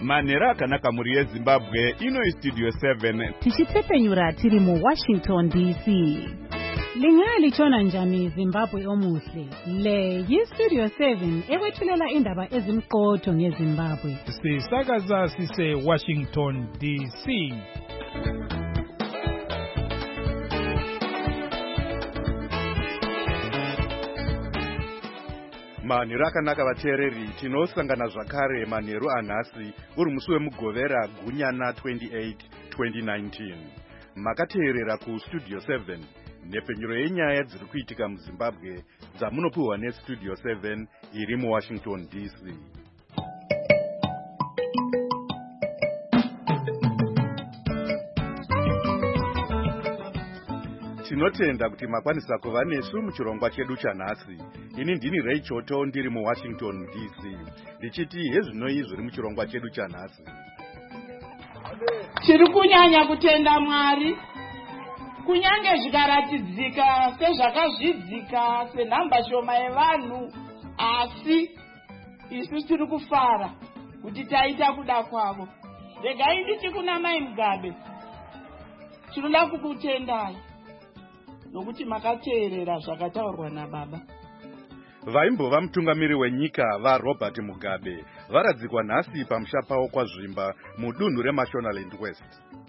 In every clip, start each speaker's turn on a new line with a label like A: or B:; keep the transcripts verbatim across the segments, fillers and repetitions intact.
A: manhero akanaka muri yezimbabwe. Ino istudio seven
B: tichitsepenyura tiri muWashington D C. Lingalitshona njani Zimbabwe omuhle? Le yistudio seven ekwethulela indaba ezimqotho ngeZimbabwe.
C: Sisakaza sise Washington D C.
A: manhero akanaka vateereri, tinosangana zvakare manhero anhasi uri musi wemugovera gunyana twenty-eight twenty nineteen. Makateerera kustudio seven, nepfenyuro yenyaya dziri kuitika muZimbabwe dzamunopiwa nestudio seven iri muWashington D C. Tinotenda kuti makwanisa kuva nesu muchirongwa chedu chanhasi. Ini ndini Ray Choto ndiri muWashington D C. Ndichiti hezvinoi zviri muchirongwa chedu chanhasi.
D: Tiri kunyanya kutenda Mwari. Kunyange zvikaratidzika sezvakazvidzika senhamba shoma yevanhu, asi isu tiri kufara kuti taita kuda kwavo. Regai nditi kuna Mai Mugabe, tinoda kukutendai nokuti makateerera zvakataurwa naBaba.
A: Vaimbova mutungamiri wenyika vaRobert Mugabe varadzikwa nhasi pamusha pavo kwaZvimba mudunhu reMashonaland West.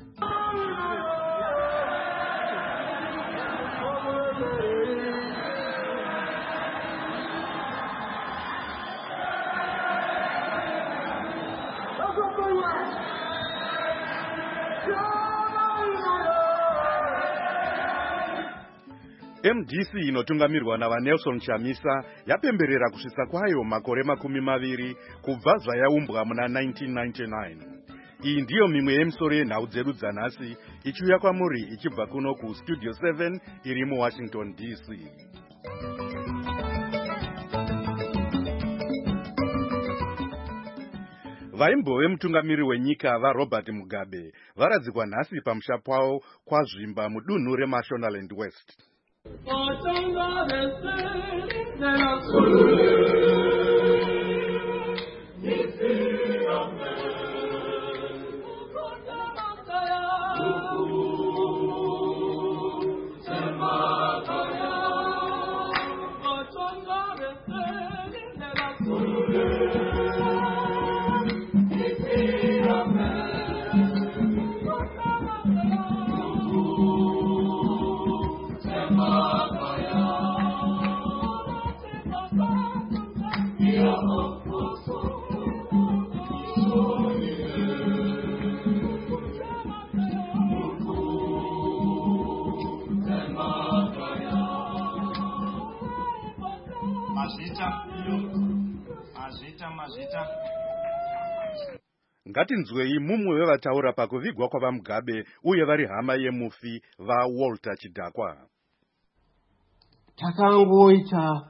A: M D C inotungamirwa navaNelson Chamisa yapemberera kusvitsa kwayo makore makumi maviri kubva zvayaumbwa muna nineteen ninety-nine. Iyi ndiyo mimwe yemisoro yenhau dzedu dzanhasi ichiuya kwamuri ichibva kuno kustudio seven iri muWashington D C. Vaimbove mutungamiri wenyika vaRobert Mugabe varadzikwa nhasi pamusha pavo kwaZvimba mudunhu reMashonaland West. Ngatinzwei mumwe wevataura pakuvigwa kwavaMugabe uye vari hama yemufi vaWalter Chidhakwa.
E: Takangoita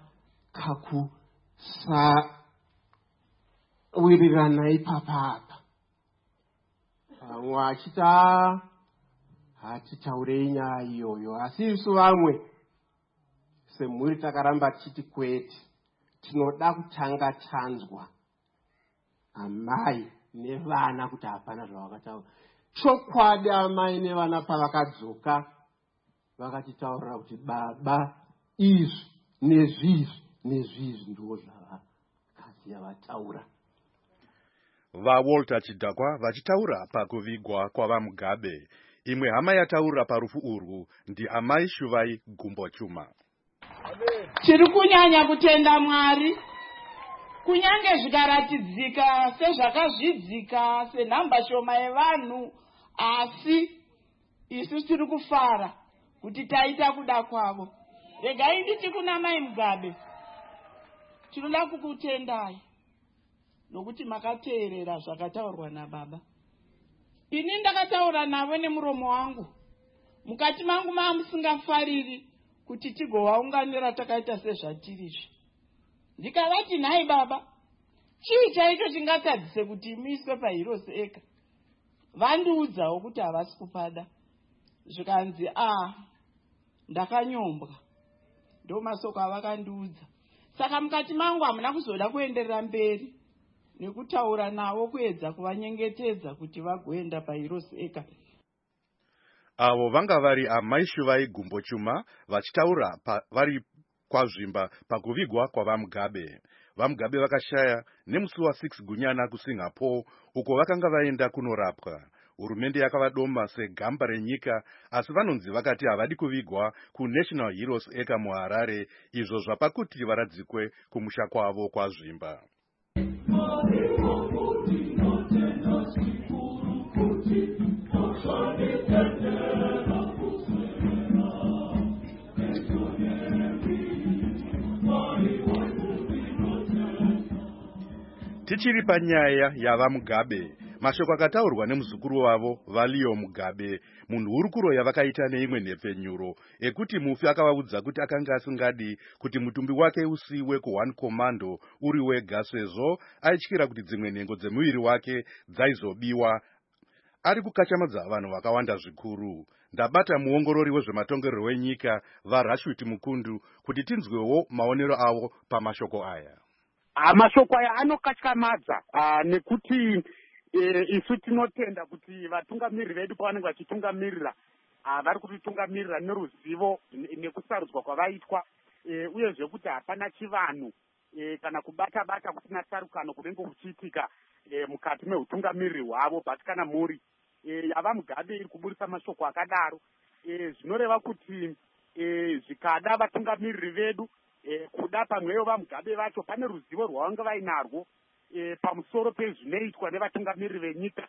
E: kakusawirirana ipapapa. Vamwe vachita hatitaurei nyaya iyoyo, asi isu vamwe semhuri takaramba tichiti kwete, tinoda kutanga tanzwa amai nevana kuti hapana zvavakataura. Chokwadi amai nevana pavakadzoka vakatitaurira kuti baba izvi nezvizvi nezvizvi ndizvo zvavakazi yavataura.
A: VaWalter Chidhakwa vachitaura pakuvigwa kwavaMugabe. Imwe hama yataura parufu urwu ndi amai Shuvai Gumbo Chuma.
D: Tiri kunyanya kutenda Mwari. Kunyange zvikaratidzika sezvakazvidzika senhamba shoma yevanhu, asi isu tiri kufara kuti taita kuda kwavo. Regai nditi kuna Mai Mugabe, tinoda kukutendai nokuti makateerera zvakataurwa naBaba. Ini ndakataura navo nemuromo wangu, mukati mangu mava musingafariri kuti tigovaunganira takaita sezvatirizvi. Ndikavati, nhai Baba, chii chaicho chingatadzise kuti muiswe paHeroes eka? Vandiudzawo kuti havasi kupada. Zvikanzi, ah, ndakanyombwa. Ndo masoko avakandiudza. Saka mukati mangu hamuna kuzoda kuenderera mberi. nekutaura navo kuedza kuvanyengetedza kuti vagoenda pairoseka.
A: Avo vanga vari amai Shuvai Gumbochuma vachitaura vari kwazvimba pakuvigwa kwavaMugabe. VaMugabe vakashaya nemusi wa six Gunyana kuSingapore uko vakanga vaenda kunorapwa. Hurumende yakavadoma segamba renyika, asi vanonzi vakati havadi kuvigwa kuNational Heroes Eka muHarare, izvo zvapa kuti varadzikwe kumusha kwavo kwazvimba. Tichiri panyaya yavaMugabe, mashoko akataurwa nemuzukuru wavo Valio Mugabe, munhu hurukuro yavakaita neimwe nhepfenyuro, ekuti mufi akavaudza kuti akanga asingadi kuti mutumbi wake usiwe kuOne Commando uri wega, sezvo aityira kuti dzimwe nhengo dzemuviri wake dzaizobiwa. Ari kukachamadza vanhu vakawanda zvikuru. Ndabata muongorori wezvematongerero wenyika vaRashid Mukundu kuti tinzwewo maonero avo pamashoko aya.
F: Mashoko aya anokatyamadza nekuti isu tinotenda kuti vatungamiriri vedu pavanenge vachitungamirira vari kutitungamirira neruzivo nekusarudzwa kwavaitwa, uyezve kuti hapana chivanhu kana kubata bata kusina tsarukano kunenge kuchiitika mukati meutungamiriri hwavo. But kana mhuri yavaMugabe iri kuburisa mashoko akadaro, zvinoreva kuti zvikada vatungamiriri vedu kuda pamweyo vaMugabe vacho pane ruzivo rwavanga vainarwo pamusoro pezvinoitwa nevatungamiriri venyika,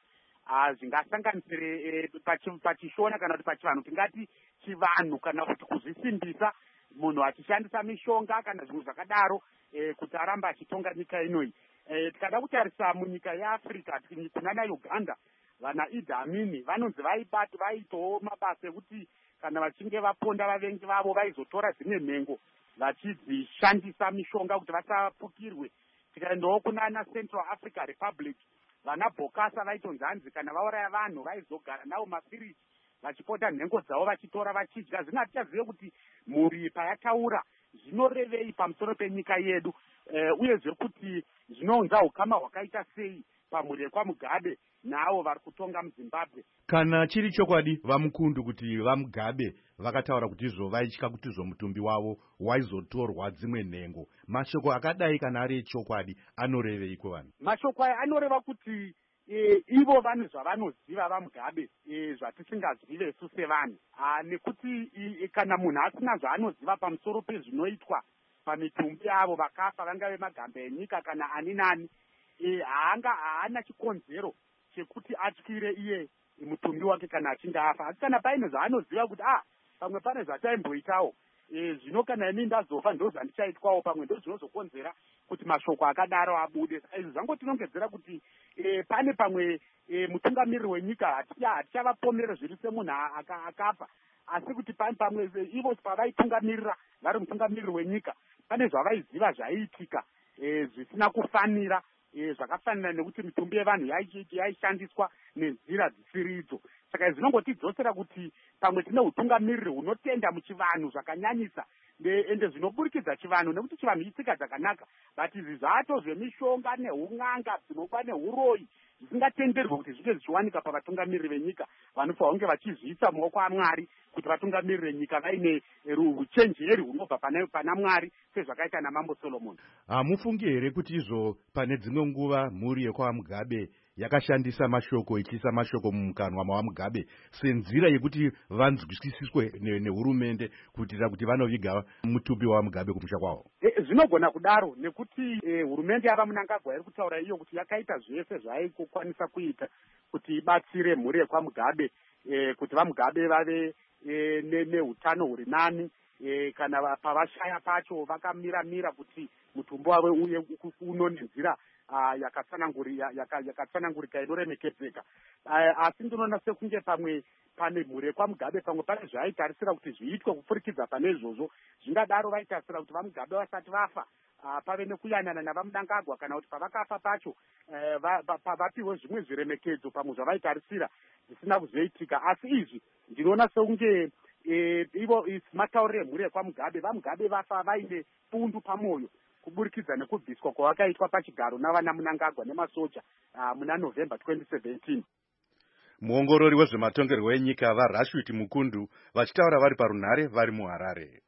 F: zvingasanganisire pachishona kana kuti pachivanhu tingati chivanhu, kana kuti kuzvisimbisa munhu achishandisa mishonga kana zvinhu zvakadaro kuti aramba achitonga nyika inoyi. Tikada kutarisa munyika yeAfrica kunana Uganda, vana Idi Amini vanonzi vaibati vaitowo mabasa ekuti kana vachinge vaponda vavengi vavo vaizotora dzimwe nhengo vachidzishandisa mishonga kuti vasapukirwe. Tikaendawo kunana Central Africa Republic, vana Bokasa vaitonzi hanzi kana vauraya vanhu vaizogara navo mafiriji vachipota nhengo dzavo vachitora vachidya. Zvino hatichazive kuti mhuri payataura zvinorevei pamusoro penyika yedu, uyezve kuti zvinounza ukama hwakaita sei pamhuri yekwaMugabe naavo vari kutonga muZimbabwe.
A: Kana chiri chokwadi vaMukundu kuti vaMugabe vakataura kuti izvo vaitya kuti izvo mutumbi wavo waizotorwa dzimwe nhengo, mashoko akadai kana ari chokwadi anorevei kuvanhu?
F: Mashoko aya anoreva kuti e, ivo vanhu zvavanoziva vaMugabe e, zvatisingazive isu sevanhu, nekuti e, kana munhu asina zvaanoziva pamusoro pezvinoitwa pamitumbi yavo vakafa, vangave magamba enyika kana ani nani, e, haanga haana chikonzero chekuti atyire iye mutumbi wake kana achinge afa. Asi kana paine zvaanoziva kuti ah pamwe pane zvataimboitawo e, zvino kana ini ndazofa ndo zvandichaitwawo pamwe ndo zvinozokonzera kuti mashoko akadaro abude. Izvi zvangotinongedzera kuti e, pane pamwe e, mutungamiriri wenyika hatichavapomera zviri semunhu akafa, asi kuti pane pamwe ivo pavaitungamirira vari mutungamiriri wenyika pane zvavaiziva zvaiitika e, zvisina kufanira, e, zvakafanira nekuti mitumbi yevanhu yaishandiswa nenzira dzisiridzo. Saka zvinongotidzosera kuti pamwe tine utungamiriri hunotenda muchivanhu zvakanyanyisa, ende zvinoburikidza chivanhu nekuti chivanhu itsika dzakanaka, but izvi zvato zvemishonga neun'anga dzinoba neuroyi zvisingatenderwi kuti zvinge zvichiwanika pavatungamiriri venyika. Vanofanira kunge vachizviisa muoko aMwari kuti vatungamiriri venyika vaine uchenjeri hunobva pana Mwari sezvakaita naMambo Solomon.
A: Hamufungi here kuti izvo pane dzimwe nguva mhuri yekwaMugabe yakashandisa mashoko ichiisa mashoko mumukanwa maWaMugabe senzira yekuti vanzwisiswe nehurumende kuitira kuti vanoviga mutumbi waMugabe kumusha kwawo?
F: E, zvinogona kudaro nekuti e, hurumende yavaMnangagwa iri kutaura iyo kuti yakaita zvese zvaaikukwanisa kuita kuti ibatsire mhuri yekwaMugabe e, kuti vaMugabe vave e, neutano ne huri nani. E, kana pavashaya pacho vakamira-mira kuti mutumbi wavo uye uno nenzira uh, yakatsanangurika yaka, yaka inoremekedzeka. Uh, asi ndinoona sekunge pamwe pane mhuri yekwaMugabe pamwe pane zvaitarisira kuti zviitwe kupfurikidza pane izvozvo. Zvingadaro vaitarisira kuti vaMugabe vasati vafa uh, pave nekuyanana navaMnangagwa, kana kuti pavakafa pacho uh, va, va, va, vapiwe zvimwe zviremekedzo pamwe zvavaitarisira zvisina kuzoitika. Asi izvi ndinoona sekunge E, ivo matauriro emhuri yekwaMugabe, vaMugabe vafa vaine pundu pamwoyo kuburikidza nekubviswa kwavakaitwa pachigaro navana Mnangagwa nemasoja uh, muna November twenty seventeen.
A: Muongorori wezvematongerwo enyika vaRashid Mukundu vachitaura vari parunhare vari muHarare.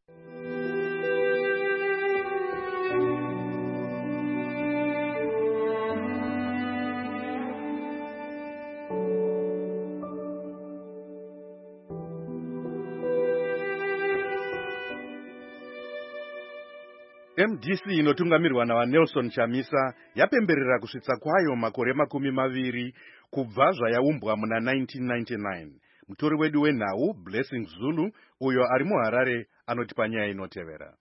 A: M D C inotungamirwa naVaNelson Chamisa yapemberera kusvitsa kwayo makore makumi maviri kubva zvayaumbwa muna nineteen ninety-nine. Mutori wedu wenhau Blessing Zulu uyo ari muHarare anotipa nyaya inotevera.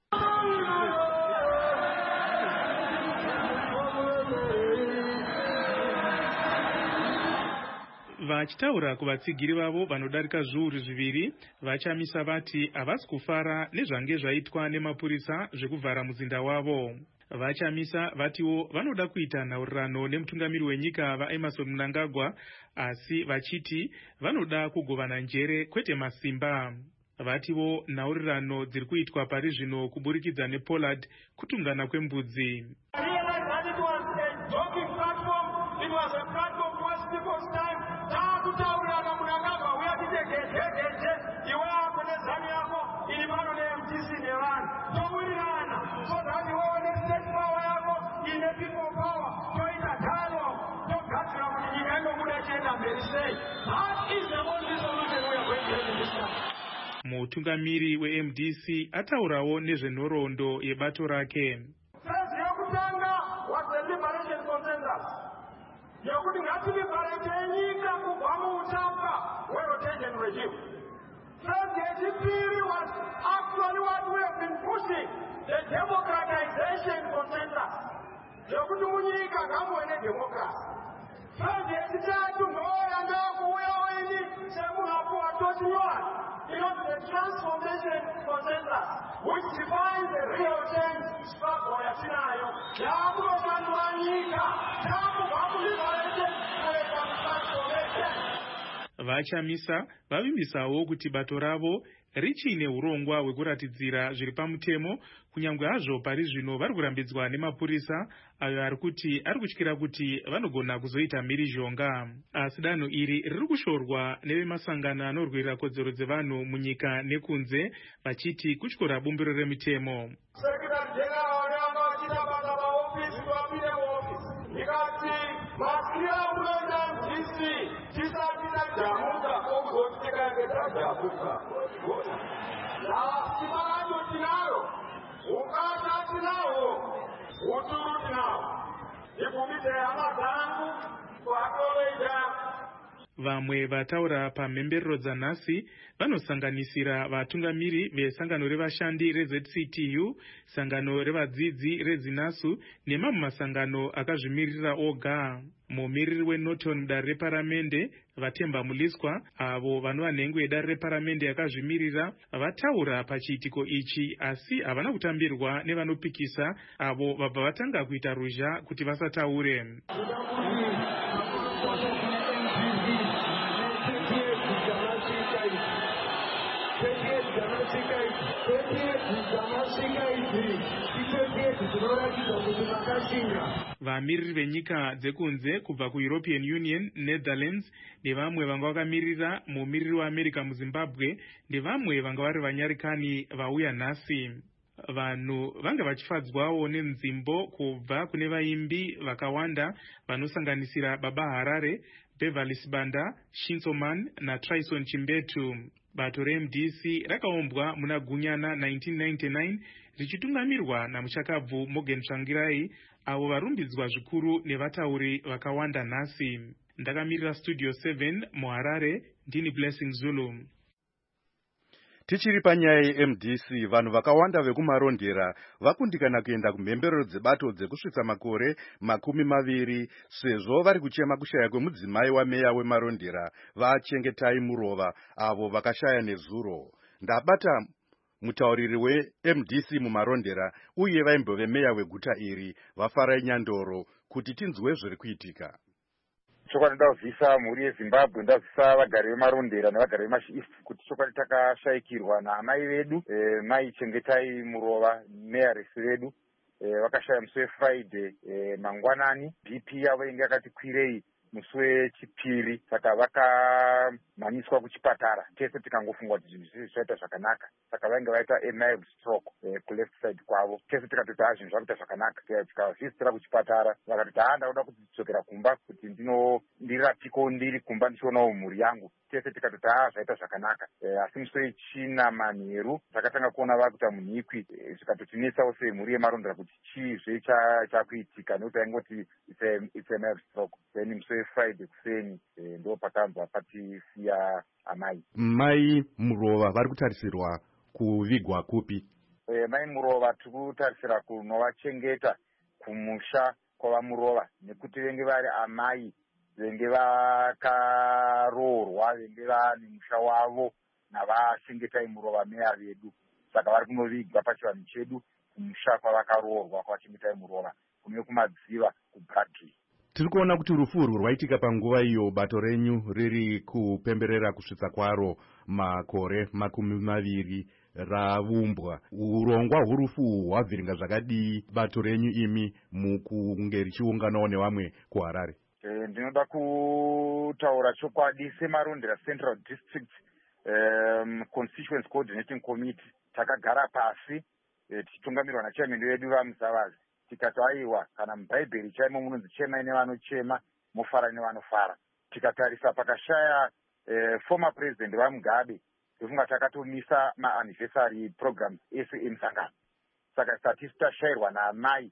C: Vachitaura kuvatsigiri vavo vanodarika zviuru zviviri vaChamisa vati havasi kufara nezvange zvaitwa nemapurisa zvekuvhara muzinda wavo. VaChamisa vatiwo vanoda kuita nhaurirano nemutungamiri wenyika vaEmmerson Mnangagwa, asi vachiti vanoda kugovana njere kwete masimba. Vatiwo nhaurirano dziri kuitwa pari zvino kuburikidza nePollard kutungana kwembudzi. Mutungamiri weM D C ataurawo nezvenhoroondo yebato rake.
G: Yokuti ngativiparete nyika kubva muutapwa hwerotation regime. Phase yechipiri was actually what we have been pushing, the democratization consensus. Yokuti munyika ngamuve nedemocracy. Phase yechitatu ndoyanda kuuya wenyi semuhapu watosinywana. You know, the transformation consensus, which defines the real change struggle yatinayo. Yakurosanwa nyika, yakuvakuliparete kuweka transformation.
C: VaChamisa vavimbisawo kuti bato ravo richine urongwa hwekuratidzira zviri pamutemo, kunyangwe hazvo pari zvino vari kurambidzwa nemapurisa ayo ari kuti ari kutyira kuti vanogona kuzoita mhirizhonga. Asi danho iri riri kushorwa nevemasangano anorwira kodzero dzevanhu munyika nekunze, vachiti kutyora bumbiro remitemo. Vamwe vataura pamhemberero dzanhasi vanosanganisira vatungamiri vesangano revashandi reZ C T U, sangano revadzidzi reZinasu nemamwe masangano akazvimirira oga. Mumiriri weNorton mudare reparamende Vatemba Muliswa, avo vanova nhengo yedare reparamende yakazvimirira, vataura pachiitiko ichi asi havana kutambirwa nevanopikisa avo vabva vatanga kuita ruzha kuti vasataure. Vamiriri venyika dzekunze kubva kuEuropean Union, Netherlands nevamwe vanga vakamirira mumiriri weAmerica muZimbabwe nevamwe vanga vari vanyarikani vauya nhasi. Vanhu vanga vachifadzwawo nenzimbo kubva kune vaimbi vakawanda vanosanganisira Baba Harare, Beverly Sibanda, Shinso Man naTryson Chimbetu. Bato reM D C rakaumbwa muna Gunyana nineteen ninety-nine richitungamirwa namuchakabvu Morgan Tsvangirai, avo varumbidzwa zvikuru nevatauri vakawanda nhasi. Ndakamirira Studio seven muHarare, ndini Blessing Zulu.
A: Tichiri panyaya yeM D C, vanhu vakawanda vekumarondera vakundikana kuenda kumhemberero dzebato dzekusvitsa makore makumi maviri sezvo vari kuchema kushaya kwemudzimai wameya wemarondera vaChengetai Murova, avo vakashaya nezuro. Ndabata mutauriri weM D C mumarondera uye vaimbove meya weguta iri Vafarai Nyandoro kuti tinzwe zviri kuitika.
H: Chokwadi ndazivisa mhuri yeZimbabwe, ndazivisa vagari vemarondera nevagari veMashi-East kuti chokwadi takashayikirwa naamai vedu, e, mai Chengetai Murova, meyaresi vedu, vakashaya musi wefriday mangwanani. B P yavo inge yakati kwirei musi wechipiri, saka vakamhanyiswa kuchipatara. Tese tikangofunga kuti zvinhu zvizvi zvaita zvakanaka, saka vainge vaita a mild stroke kuleft side kwavo. Tese tikatoti ha zvinhu zvakuita zvakanaka, tikavhizitira kuchipatara vakatoti ha ndakuda kudzokera kumba kuti ndino ndirapiko ndiri kumba ndichionawo mhuri yangu. Tese tikatoti ha zvaita zvakanaka. Asi musi wechina manheru takatanga kuona vakuita munhikwi, zvikatotinetsawo semhuri yemarondera kuti chiizve chakuitika, nekuti aingoti it's a mild stroke. Then musi wefriday kuseni ndo pakabva patisiya amai.
A: Mai Murova vari kutarisirwa kuvigwa kupi?
H: Mai Murova tiri kutarisira kunovachengeta kumusha kwavamurova, nekuti venge vari amai venge vakaroorwa, venge vane musha wavo navachengetai Murova meya vedu. Saka vari kunovigwa pachivanhu chedu kumusha kwavakaroorwa kwavachengetai Murova kune kumadziva kuBradley.
A: Tiri kuona kuti rufu urwu rwaitika panguva iyo bato renyu riri kupemberera kusvitsa kwaro makore makumi maviri ravumbwa. Urongwa hwurufu uhwu hwabviringa zvakadii bato renyu imi mukunge richiunganawo nevamwe kuHarare?
H: Ndinoda kutaura chokwadi semarondera Central District um, Constituency Coordinating Committee takagara pasi tichitungamirwa nachairman wedu vaMusavazi, tikati aiwa, kana mubhaibheri chaimo munonzi chemai nevanochema mufara nevanofara. Tikatarisa pakashaya eh, former president vaMugabe, ndofunga takatomisa maanniversary programs ese emusangano. Saka tisati tashayirwa naamai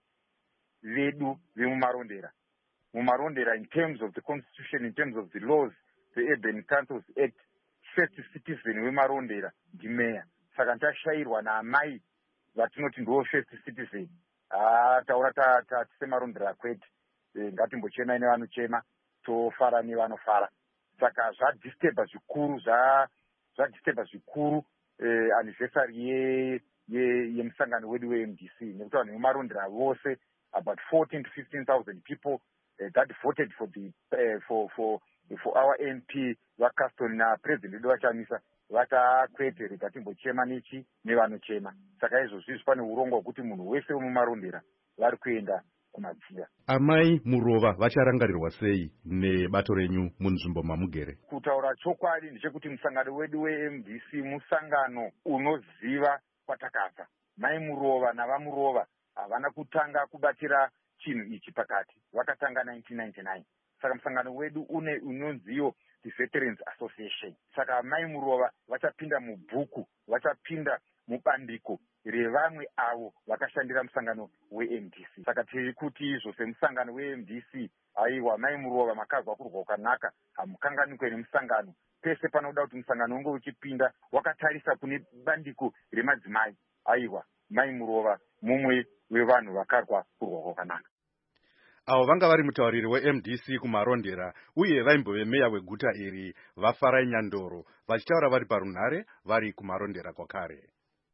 H: vedu vemumarondera. Mumarondera, in terms of the constitution, in terms of the laws, the Urban Councils Act, first citizen wemarondera ndimeya. Saka tashayirwa naamai vatinoti ndo first citizen. Ah, taura ta ta semarondera kwete, ngatimbochema nevanochema, tofara nevanofara. Saka zvadisturba zvikuru, zvadisturba zvikuru eh, anniversary ye ye yemusangano wedu weM D C, nekuti vanhu vemarondera vose about fourteen to fifteen thousand people uh, that voted for the uh, for for for our M P vaCaston na president wedu vachamisa vatakwete rekatimbochema nechi nevanochema. Saka izvozvi pane urongwa hwekuti munhu wese wemumarondera vari kuenda kumadziva.
A: Amai Murova vacharangarirwa sei nebato renyu munzvimbo mamugere?
H: Kutaura chokwadi ndechekuti musangano wedu weM D C musangano unoziva kwatakabva. Mai Murova navamurova havana kutanga kubatira chinhu ichi pakati, vakatanga nineteen ninety-nine. Saka musangano wedu une unonziyo the Veterans Association. Saka Mai Murova vachapinda mubhuku, vachapinda mubandiko revamwe avo vakashandira musangano weM D C. Saka tiri kuti izvo semusangano weM D C, aiwa Mai Murova makazwa kurwa kwakanaka, hamukanganikwe nemusangano. Pese panoda kuti musangano unge uchipinda wakatarisa kune bandiko remadzimai, aiwa Mai Murova mumwe wevanhu vakarwa kurwa kwakanaka.
A: Avo vanga vari mutauriri weM D C kumarondera uye vaimbove meya weguta iri vaFarai Nyandoro vachitaura vari parunhare vari kumarondera kwakare.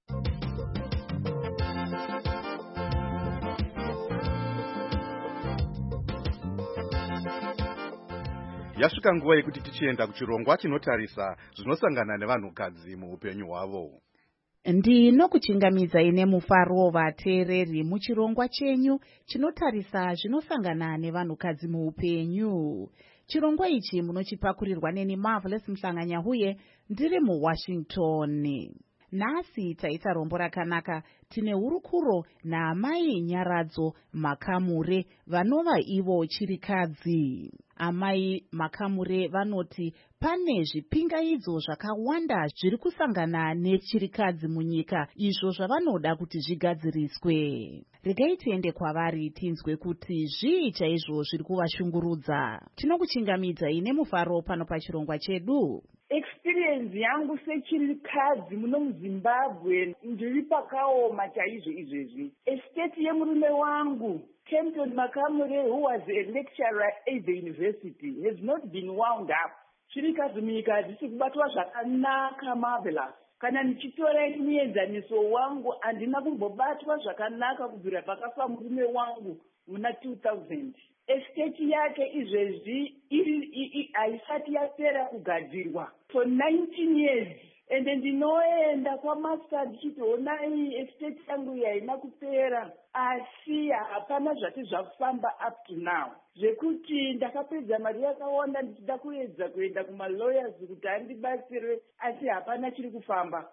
A: Yasvika nguva yekuti tichienda kuchirongwa chinotarisa zvinosangana nevanhukadzi muupenyu hwavo.
B: Ndinokuchingamidzai nemufaro vateereri muchirongwa chenyu chinotarisa zvinosangana nevanhukadzi muupenyu. Chirongwa ichi munochipakurirwa neni Marvelous Mhlanganyahuye ndiri muWashington. Nhasi taita rombo rakanaka, tine hurukuro naamai Nyaradzo Makamure vanova ivo chirikadzi. Amai Makamure vanoti pane zvipingaidzo zvakawanda zviri kusangana nechirikadzi munyika, izvo zvavanoda kuti zvigadziriswe. Regai tiende kwavari tinzwe kuti zvii chaizvo zviri kuvashungurudza. Tinokuchingamidzai nemufaro pano pachirongwa chedu.
D: Experience yangu sechirikadzi muno muZimbabwe ndiri pakaoma chaizvo izvezvi. Estate yemurume wangu Kenton Makamure, who was a lecturer at the university, has not been wound up. Chirikadzi munyika hadzisi kubatwa zvakanaka. Marvelous. Kana nichitora muenzaniso wangu handina kumbobatwa zvakanaka kubvira pakafa murume wangu muna two thousand. Estate yake izvezvi haisati yapera kugadzirwa. For nineteen years ende ndinoenda kwamaster ndichiti honai estate yangu iyi haina kupera, asi hapana zvati zvakufamba up to now, zvekuti ndakapedza mari yakawanda ndichida kuedza kuenda kumalawyers kuti andibatsire, asi hapana chiri kufamba.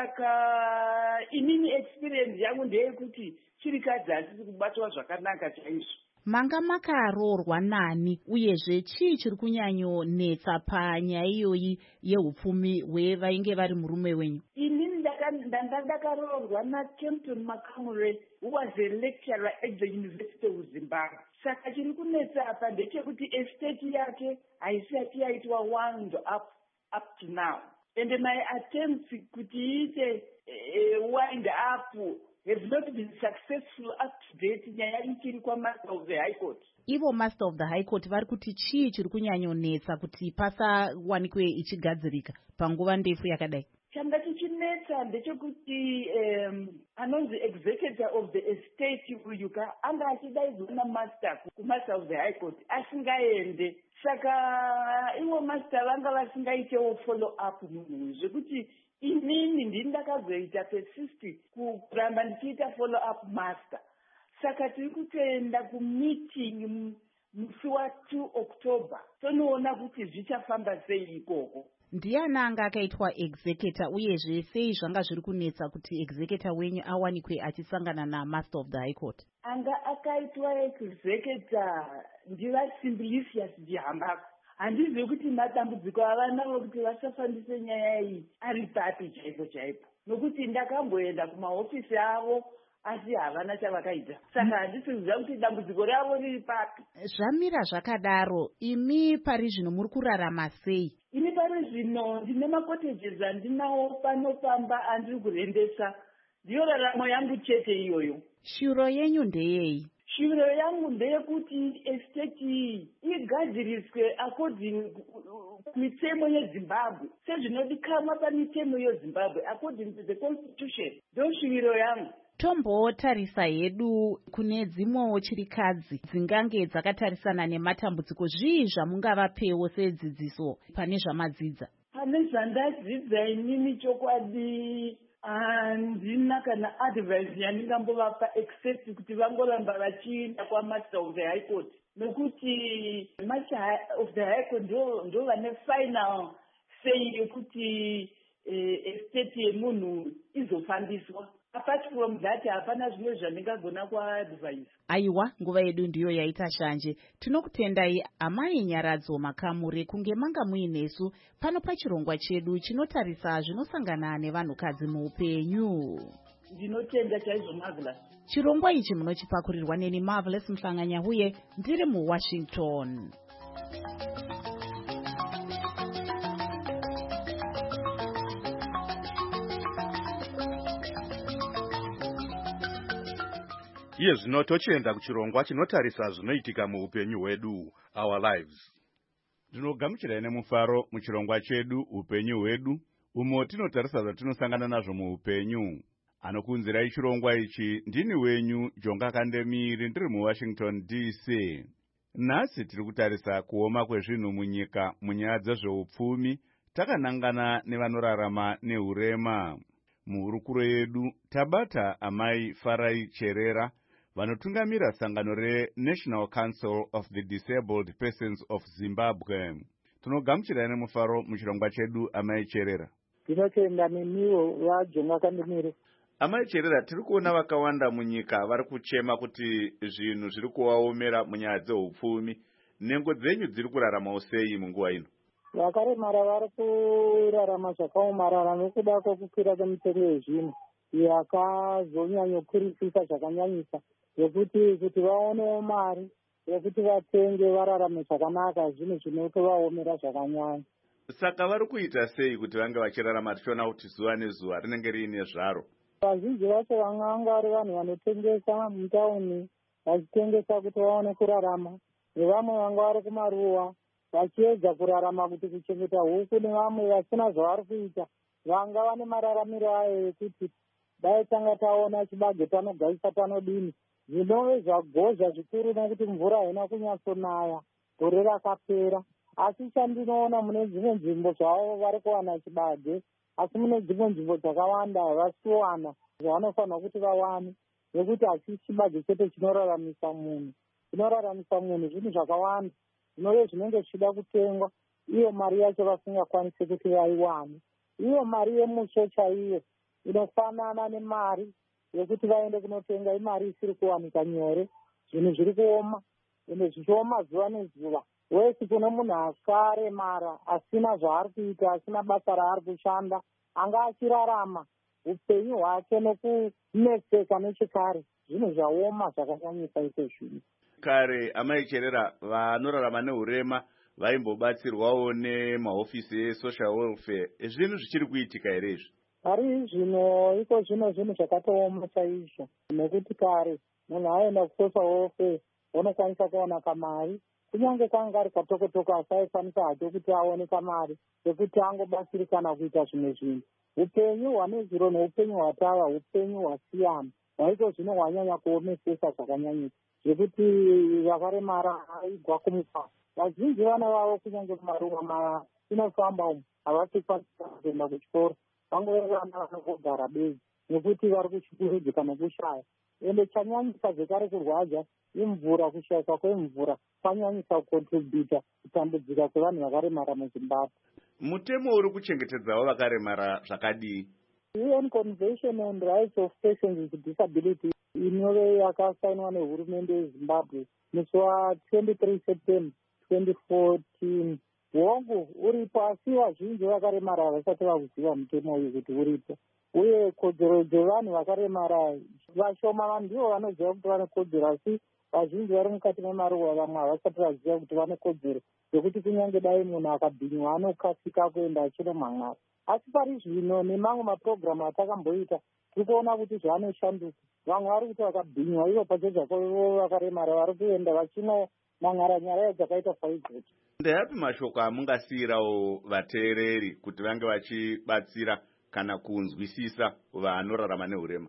D: Saka inini experience yangu ndeyekuti chirikadzi asisi kubatwa zvakanaka chaizvo.
B: Manga makaroorwa nani uyezve chii chiri kunyanyonetsa panyaya iyoyi yeupfumi hwevainge vari murume wenyu?
D: Inini ndanga ndakaroorwa naKempton Makamure, who was a lecturer at the University of Zimbabwe. Saka chiri kunetsa apa ndechekuti estate yake haisati yaitwa wound up up to now, and my attempts kuti iite uh, wind up have not been successful up to date. Nyaya ichiri kwamaster of the high court.
B: Ivo master of the high court vari kuti chii chiri kunyanyonetsa kuti pasawanikwe ichigadzirika panguva ndefu yakadai?
D: Changa chichinetsa ndechekuti um, anonzi executor of the estate uyuka anga achidaidzwa namaster kumaster of the high court asingaende. Saka ivo master vanga vasingaitewo follow up munhu, zvekuti inini ndini ndakazoita persist kuramba ndichiita follow up master. Saka tiri kutoenda kumeeting musi wa two October tonoona kuti zvichafamba sei ikoko.
B: Ndiani anga akaitwa executor uyezve sei zvanga zviri kunetsa kuti executor wenyu awanikwe achisangana namaster of the high court?
D: Anga akaitwa executor ndiva Simplicius Jihambako. Handizivi kuti matambudziko avanavo kuti vasafambise nyaya iyi ari papi chaipo chaipo, nokuti ndakamboenda kumahofisi avo asi havana chavakaita. Saka handisi kuziva kuti dambudziko ravo riri papi.
B: Zvamira zvakadaro, imi pari zvino muri kurarama sei?
D: Ini pari zvino ndine macottages andinawo panofamba andiri kurendesa. Ndiyo raramo yangu chete iyoyo.
B: Shuro yenyu ndeyei?
D: Shiro yangu ndeyekuti estate iyi igadziriswe according kumitemo yeZimbabwe, sezvinodikanwa pamitemo yeZimbabwe according to the constitution. Ndo shiro yangu.
B: Tombotarisa hedu kune dzimwewo chirikadzi dzingange dzakatarisana nematambudziko, zvii zvamungavapewo sedzidziso pane zvamadzidza?
D: Pane zvandadzidza inini chokwadi handina kana advice yandingambovapa except kuti vangoramba vachienda kwamaster of the high court, nokuti master of the high court ndo vane final say yekuti estate yemunhu izofambiswa. Apart from that hapana zvimwe zvandingagona kuadvise.
B: Aiwa, nguva yedu ndiyo yaita shanje. Tinokutendai amai Nyaradzo Makamure kunge manga muinesu pano pachirongwa chedu chinotarisa zvinosangana nevanhukadzi muupenyu.
D: Ndinotenda chaizvo Marvelous.
B: Chirongwa ichi munochipakurirwa neni Marvelous Mhlanganyahuye, ndiri muWashington.
A: Iye zvino tochienda kuchirongwa chinotarisa zvinoitika muupenyu hwedu, our lives.
I: Ndinogamuchirai nemufaro muchirongwa chedu upenyu hwedu, umo tinotarisa zvatinosangana nazvo muupenyu. Anokunzirai chirongwa ichi ndini wenyu Jonga Kandemiri, ndiri muWashington D C. Nhasi tiri kutarisa kuoma kwezvinhu munyika munyaya dzezveupfumi, takanangana nevanorarama neurema. Muhurukuro yedu tabata amai Farai Cherera, vanotungamira sangano reNational Council of the Disabled Persons of Zimbabwe. Tinogamuchirai nemufaro muchirongwa chedu amai Cherera.
J: Tinotenda nemiwo vaJonga Kandemiri.
I: Amai Cherera, tiri kuona vakawanda munyika vari kuchema kuti zvinhu zviri kuvaomera munyaya dzeupfumi. Nhengo dzenyu dziri kurarama sei munguva ino?
J: Vakaremara vari kurarama zvakaomarara nokuda kwokukwira kwemitengo yezvinhu yakazonyanyokurisisa zvakanyanyisa, yekuti kuti vaonewo mari yekuti vatenge vararame zvakanaka zvinhu zvinotovaomera zvakanyanya.
I: Saka vari kuita sei kuti vange vachirarama, tichiona kuti zuva nezuva rinenge riine zvaro?
J: Vazhinji vacho vanga vari vanhu vanotengesa mutauni, vachitengesa kuti vaone kurarama, nevamwe vanga vari kumaruwa vachiedza kurarama kuti kuchengeta huku, nevamwe vasina zvavari kuita vanga vane mararamiro ayo ekuti dai tanga taona chibage panogaisa panodini. Zvinove zvagozha zvikuru nokuti mvura haina kunyatsonaya gore rakapera. Asi chandinoona mune dzimwe nzvimbo zvavo vari kuwana chibage, asi mune dzimwe nzvimbo dzakawanda havasiwana zvavanofanira kuti vawane, nekuti hachisi chibage chete chinoraramisa munhu. Chinoraramisa munhu zvinhu zvakawanda zvinove zvinenge zvichida kutengwa, iyo mari yacho vasingakwanisi kuti vaiwane. Iyo mari yemusho chaiyo inofanana nemari yekuti vaende kunotenga, imari isiri kuwanika nyore. Zvinhu zviri kuoma, ende zvichioma zuva nezuva. Wese kune munhu akaremara, asina zvaari kuita, asina basa raari kushanda, anga achirarama upenyu hwake nokuneseka nechekare. Zvinhu zvaoma zvakanyanyisa iko zvino.
I: Kare amaicherera vanorarama neurema vaimbobatsirwawo nemahofisi esocial welfare. Zvinhu zvichiri kuitika here izvi?
J: Pari zvino iko zvino zvinhu zvakatooma chaizvo, nekuti kare munhu aenda kusocial welfare unokwanisa kuona kamari, kunyange kanga ari katokotoko asi aikwanisa hake kuti aone kamari yekuti angobatsirikana kuita zvimwe zvinhu. Upenyu hwanezuro neupenyu hwatava upenyu hwasiyana, hwaiko zvino hwanyanya kuomesesa zvakanyanyisa, zvekuti vakaremara aigwa kumupasa. Vazhinji vana vavo kunyange kumaruva inofamba umu havachikwanisa kuenda kuchikoro, vangove vana vanogara bezi nekuti vari kuchikurudzi kana kushaya. Ende chanyanyisa zvekare kurwadza imvura, kushayika kwemvura kwanyanyisa kukontributa kutambudzika kwevanhu vakaremara muZimbabwe.
I: Mutemo uri kuchengetedzawo vakaremara zvakadii?
J: U N Convention on Rights of Persons with Disabilities inove yakasainwa nehurumende yeZimbabwe musi wa23 September twenty fourteen. Hongu uripo, asi vazhinji vakaremara havasati vakuziva mutemo uyu kuti uripo, uye kodzero dzevanhu vakaremara vashoma vanhu ndivo vanoziva kuti vane kodzero, asi vazhinji vari mukati memaruva vamwe havasati vaziva kuti vane kodzero yokuti kunyange dai munhu akabhinywa anokasika kuenda achinomhan'ara. Asi pari zvino nemamwe mapurogiramu atakamboita tiri kuona kuti zvaanoshanduka. Vamwe vari kuti vakabhinywa ivo pacho zvako vakaremara vari kuenda vachinomhan'ara nyaya dzakaita saizvozvo.
I: Ndeyapi mashoko amungasiyirawo vateereri kuti vange vachibatsira kana kunzwisisa vanorarama neurema?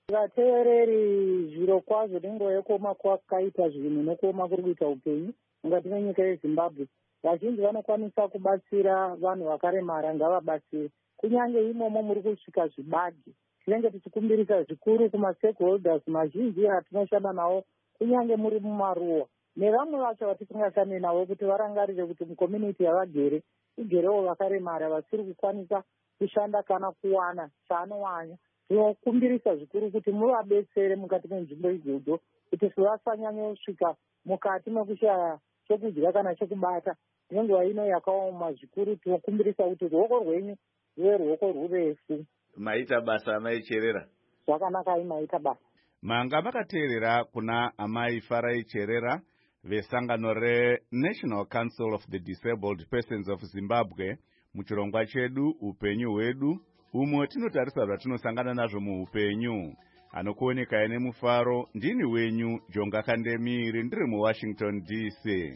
I: Vateereri
J: zviro kwazvo nenguva yekuoma kwakaita zvinhu nekuoma kuri kuita upenyu mukati menyika yeZimbabwe, vazhinji vanokwanisa kubatsira vanhu vakaremara, ngavabatsire. Kunyange imomo muri kusvika zvibage, tinenge tichikumbirisa zvikuru kumastakeholders mazhinji atinoshanda nawo, kunyange muri mumaruwa nevamwe vacho vatisingashande navo, kuti varangarire kuti mucommunity yavagere igerewo vakaremara vasiri kukwanisa kushanda kana kuwana chaanowanya. Tinokumbirisa zvikuru kuti muvabetsere mukati menzvimbo idzodzo, kuti vasanyanye kusvika mukati mekushaya chokudya kana chokubata nenguva ino yakaoma zvikuru. Tinokumbirisa kuti ruoko rwenyu ruve ruoko rurefu.
I: Maita basa amaicherera.
J: Zvakanaka maita basa.
I: Manga makateerera kuna Amai Farai Cherera vesangano reNational Council of the Disabled Persons of Zimbabwe muchirongwa chedu upenyu hwedu, umo tinotarisa zvatinosangana nazvo muupenyu. Anokuoneka nemufaro ndini wenyu Jonga Kandemiri, ndiri muWashington D C.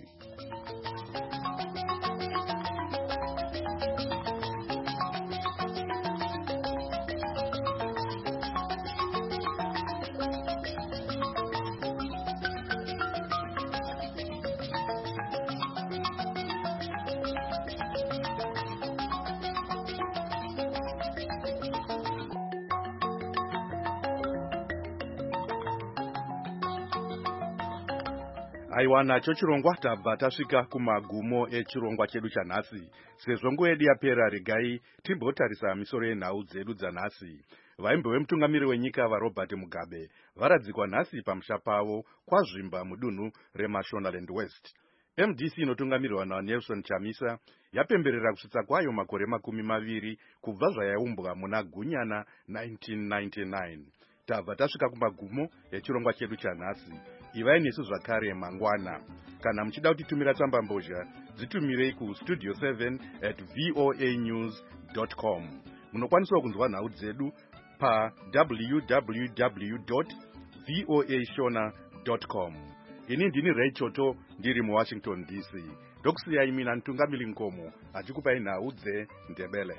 A: Aiwa, nacho chirongwa tabva tasvika kumagumo echirongwa chedu chanhasi. Sezvo nguva yedu yapera, regai timbotarisa misoro yenhau dzedu dzanhasi. Vaimbe vemutungamiri wenyika vaRobert Mugabe varadzikwa nhasi pamusha pavo kwazvimba mudunhu reMashonaland West. M D C inotungamirwa naNelson Chamisa yapemberera kusvitsa kwayo makore makumi maviri kubva zvayaumbwa muna Gunyana nineteen ninety-nine. Tabva tasvika kumagumo echirongwa chedu chanhasi. Ivai nesu zvakare mangwana. Kana muchida kutitumira tsamba mbozha, dzitumirei ku studio seven at voa news dot com. Munokwanisa kunzwa nhau dzedu pa w w w dot voa shona dot com. Ini ndini Ray Choto, ndiri muWashington D C. Ndokusiyai mina Ntungamili Nkomo achikupai nhau dzeNdebele.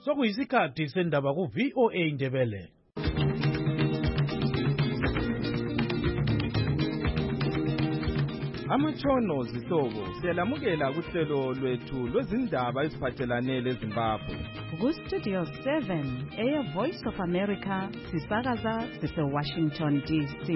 K: sokuyisikhathi sendaba ku-V O A Ndebele.
L: Amatshono zihlobo siyalamukela kuhlelo lwethu lwezindaba eziphathelane leZimbabwe.
B: Ku-Studio seven, Air Voice of America, sisakaza sise-Washington D C.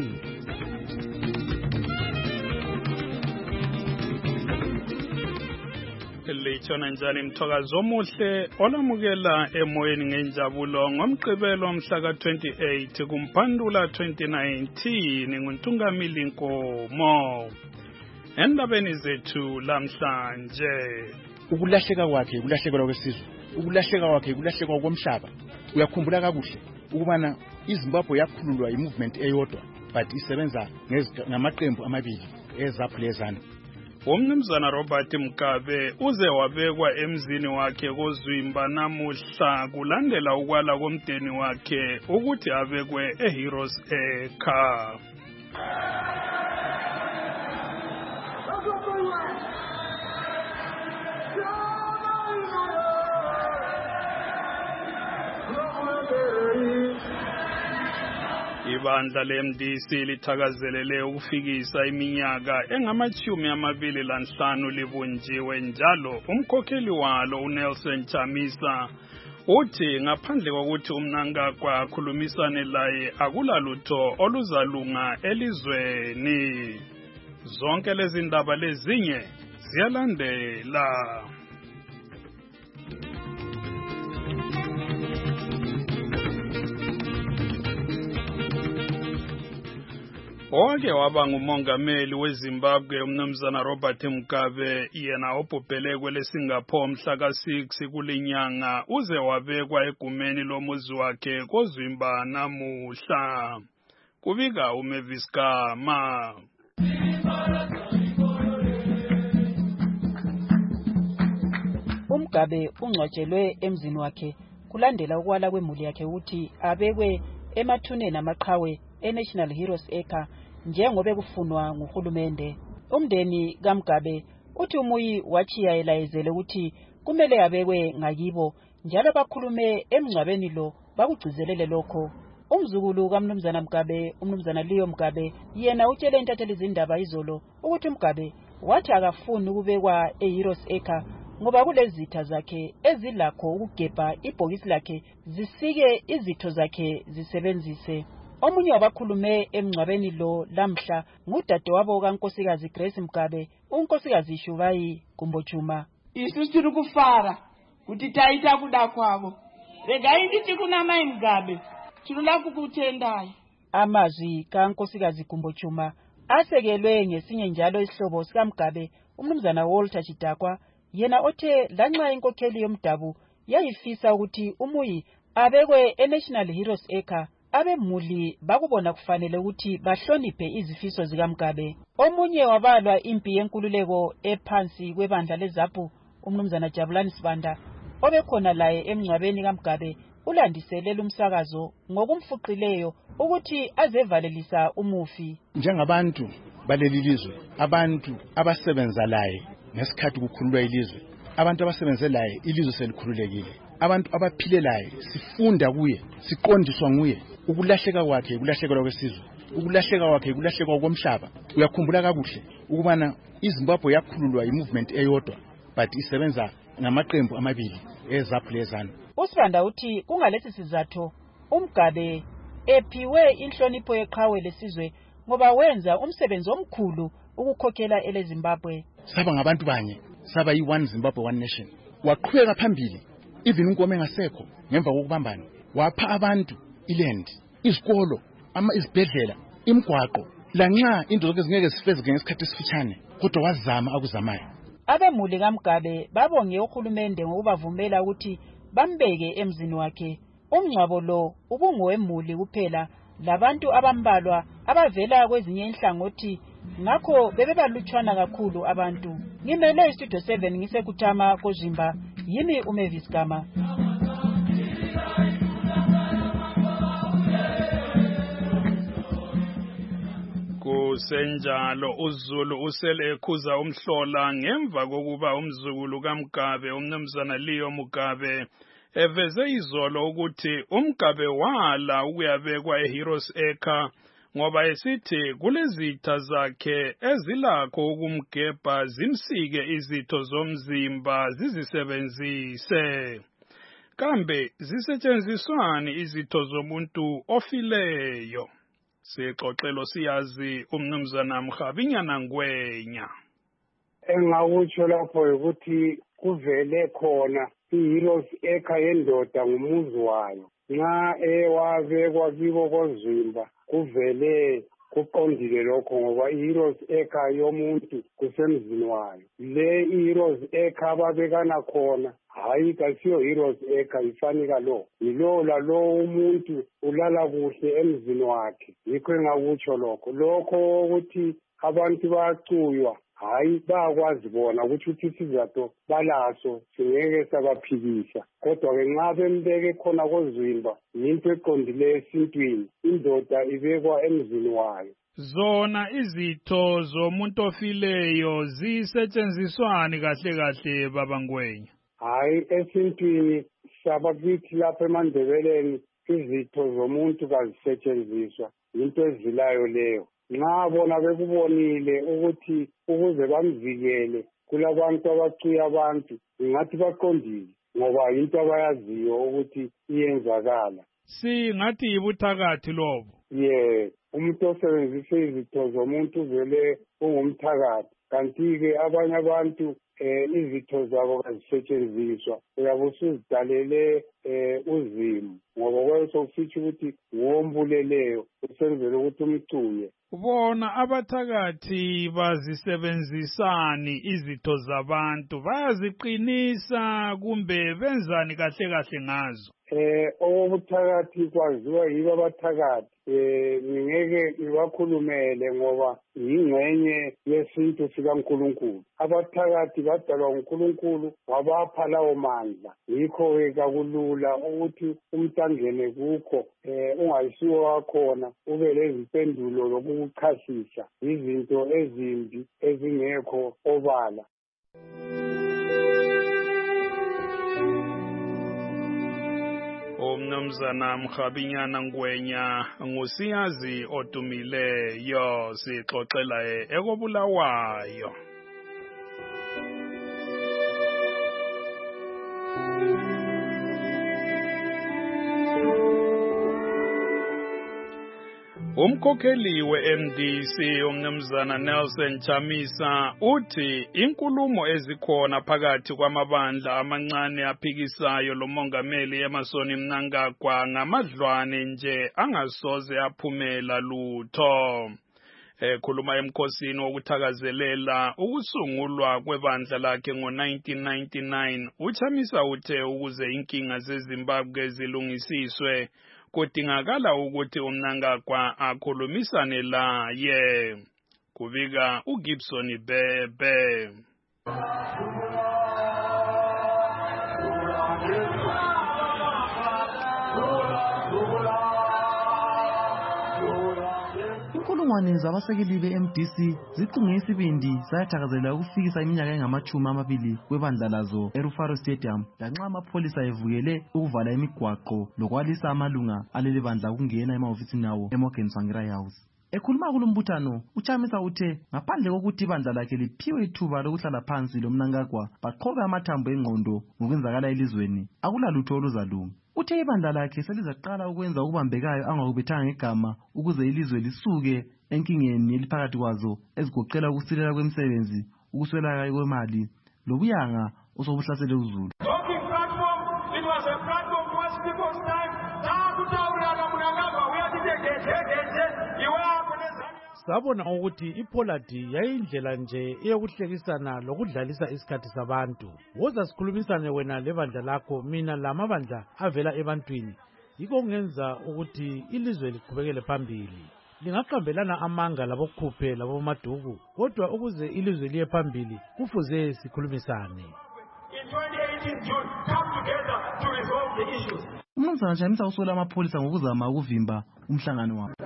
M: Litshona njani mthokazi omuhle olamukela emoyeni ngenjabulo ngomgqibelo mhla ka twenty-eight kumphandula twenty nineteen nguNtungamili Nkomo. Endabeni zethu lamhlanje,
N: ukulahleka kwakhe ukulahlekelwa kwesizwe, ukulahleka kwakhe ukulahlekelwa komhlaba. Uyakhumbula kakuhle ukubana iZimbabwe yakhululwa imovement eyodwa but isebenza ngamaqembu amabili eZAPU leZANU.
M: Umnumzana Robert Mugabe uze wabekwa emzini wakhe koZwimba namuhla kulandela ukwala komdeni wakhe ukuthi abekwe eHeroes Acre. Ibandla le-M D C lithakazelele ukufikisa iminyaka engamachumi amabili lanhlanu libunjiwe njalo. Umkhokheli walo uNelson Chamisa uthi ngaphandle kokuthi uMnangagwa akhulumisane laye akulalutho oluzalunga elizweni. Zonke lezi ndaba lezinye ziyalandela. Owake waba ngumongameli weZimbabwe umnumzana Robert Mugabe yena obhubhele kwele Singapore mhla ka six kulinyanga uze wabekwa egumeni lomuzi wakhe koZwimba namuhla. Kubika uMavis Gama.
O: uMgabe ungcwatshelwe emzini wakhe kulandela ukwala kwemuli yakhe ukuthi abekwe emathuneni amaqhawe eNational Heroes Acre njengoba kufunwa nguhulumende. Umndeni kaMgabe uthi umuyi wachiya elayezele ukuthi kumele abekwe ngakibo njalo bakhulume emngcwabeni lo bakugcizelele lokho. Umzukulu kaMnumzana Mugabe, uMnumzana Leo Mugabe, yena utshele intatheli izindaba izolo ukuthi uMgabe wathi akafuni ukubekwa eHeroes Acre ngoba kulezitha zakhe ezilakho ukugebha ibhokisi lakhe zisike izitho zakhe zisebenzise. Omunye wabakhulume emngcwabeni lo lamhla ngudadewabo kaNkosikazi Grace Mugabe, uNkosikazi Shuvayi Gumbojuma.
P: Isu tiri kufara kuti taita kuda kwavo. Regai nditi kuna mai Mugabe tinoda kukutendai.
O: Amazwi kaNkosikazi Gumbojuma asekelwe ngesinye njalo isihlobo sika Mugabe uMnumzana Walter Chidakwa, yena othe lanxa inkokheli yomdabu yayifisa ukuthi umuyi abekwe eNational Heroes Acre abemuli bakubona kufanele ukuthi bahloniphe izifiso zika Mugabe. Omunye wabalwa impi yenkululeko ephansi kwebandla leZAPU uMnumzana Jabulani Sibanda obekhona laye emngcwabeni kaMugabe ulandiselela umsakazo ngokumfuqileyo ukuthi azevalelisa umufi.
N: Njengabantu baleli lizwe, abantu abasebenza laye ngesikhathi kukhululwa ilizwe, abantu abasebenze laye ilizwe selikhululekile, abantu abaphile laye sifunda kuye, siqondiswa nguye. Ukulahleka kwakhe ukulahlekelwa kwesizwe, ukulahleka kwakhe ukulahlekelwa komhlaba. Uyakhumbula kakuhle ukubana iZimbabwe yakhululwa imovement eyodwa but isebenza ngamaqembu amabili eZAPU leZANU.
O: Usibanda uthi kungalesi sizathu uMgabe ephiwe inhlonipho yeqhawe lesizwe ngoba wenza umsebenzi omkhulu ukukhokhela eleZimbabwe.
N: Saba ngabantu banye, saba yi one Zimbabwe one nation. Waqhubeka phambili even uNkomo engasekho ngemva kokubambana. Wapha abantu iland, izikolo, ama izibhedlela, imigwaqo, lanxa into zonke zingeke sifezeke ngesikhathi esifitshane kodwa wazama akuzamayo.
O: Abemuli kaMgabe babonge uhulumende ngokubavumela ukuthi bambeke emzini wakhe. Umngcwabo lo ubungowemuli kuphela labantu abambalwa abavela kwezinye inhlangothi, ngakho bebebalutshwana kakhulu abantu. Ngimele iStudio seven ngisekutama koZwimba, yimi uMavis Gama.
M: Kusenjalo uZulu usele ekhuza umhlola ngemva kokuba umzukulu kaMgabe uMnumzana Leo Mugabe eveze izolo ukuthi uMgabe wala ukuyabekwa eHeroes Acre ngoba esithi kulezitha zakhe ezilakho ukumgebha zimsike izitho zomzimba zizisebenzise. Kambe zisetshenziswani izitho zomuntu ofileyo? Sixoxelo siyazi umnumzana Mkhabinyana Ngwenya.
Q: Engakutsho lapho ukuthi kuvele khona iHeroes Acre yendoda ngumuzi wayo. Nxa ewabekwa kibo kozimba kuvele kuqondile lokho ngoba iHeroes Acre yomuntu kusemzini wayo. Le iHeroes Acre ababekana khona hayi kasiyo Heroes Acre ifanika lo. Yilo lalo umuntu ulala kuhle emzini wakhe. Yikho engakutsho lokho. Lokho ukuthi abantu bayacuywa hayi bayakwazi bona ukuthi uthi sizatho balaso singeke sabaphikisa. Kodwa-ke nxa bembeke khona kozimba yinto eqondileyo esintwini, indoda ibekwa emzini wayo.
M: Zona izitho zomuntu ofileyo zisetshenziswani kahle kahle baba Ngwenya?
Q: Hayi esintwini sabakithi lapha eMandebeleni izitho zomuntu kazisetshenziswa, into ezilayo leyo. Nxa bona bekubonile ukuthi ukuze bamvikele kulabantu abacuya abantu ngathi baqondile ngoba into abayaziyo ukuthi iyenzakala.
M: Singathi yibuthakathi lobo.
Q: Yeah, umuntu osebenzisa izitho zomuntu vele ungumthakathi. Kanti-ke abanye abantu eh izitho zabo kazisetshenziswa uyabe usuzidalele eh uzimo ngoba kwese ufitha ukuthi wombuleleyo usenzele ukuthi umcuye.
M: Bona abathakathi bazisebenzisani izitho zabantu, bayaziqinisa kumbe benzani kahle kahle ngazo?
Q: Eh obuthakathi kwaziwa yibo abathakathi. Eh ngeke ngibakhulumele ngoba yingcenye yesintu sikaNkulunkulu. Abathakathi badalwa uNkulunkulu wabapha lawo mandla. Yikho-ke kakulula ukuthi umntangene kukho eh ungayisiwo wakhona ube lezimpendulo lokuchasisa izinto ezimbi ezingekho obala.
M: Umnumzana Mkhabinyana Ngwenya ngusiyazi odumileyo sixoxela ekobulawayo. Umkhokheli we-M D C umnumzana Nelson Chamisa uthi inkulumo ezikhona phakathi kwamabandla amancane aphikisayo lo mongameli Emmerson Mnangagwa ngamadlwane nje angasoze aphumela lutho. Ekhuluma emkhosini wokuthakazelela ukusungulwa kwebandla lakhe ngo nineteen ninety-nine, uChamisa uthe ukuze inkinga zeZimbabwe zilungisiswe kudingakala ukuthi uMnangagwa akhulumisane laye. Kubika uGibson Bebe.
R: Inkulungwane zabasekeli be-M D C zicinge isibindi sayathakazelela ukufikisa iminyaka engamachumi amabili kwebandla lazo eRufaro Stadium lanxa amapholisa evukele ukuvala imigwaqo lokwalisa amalunga aleli bandla ukungena emahofisini awo eMorgan Tsvangirai House. Ekhuluma kulombuthano, uChamisa uthe ngaphandle kokuthi ibandla lakhe liphiwe ithuba lokuhlala phansi loMnangagwa baqhobe amathambo engqondo ngokwenzakala elizweni, akulalutho oluzalunga. Uthe ibandla lakhe selizaqala ukwenza ukubambekayo angakubethanga ngegama ukuze ilizwe lisuke enkingeni eliphakathi kwazo ezigoqela ukusilela kwemisebenzi, ukuswelakala kwemali lobuyanga osobuhlasele uzulu.
K: Sabona ukuthi ipolati yayindlela nje eyokuhlekisana lokudlalisa isikhathi sabantu. Woza sikhulumisane wena lebandla lakho, mina lamabandla avela ebantwini. Yikho kungenza ukuthi ilizwe liqhubekele phambili. Lingaqambelana amanga labokhuphe labomaduku, kodwa ukuze ilizwe liye phambili kufuze sikhulumisane.
G: In twenty eighteen June, come together to resolve the issues.
R: Umnumzana Chamisa usola amapholisa ngokuzama ukuvimba umhlangano wabo.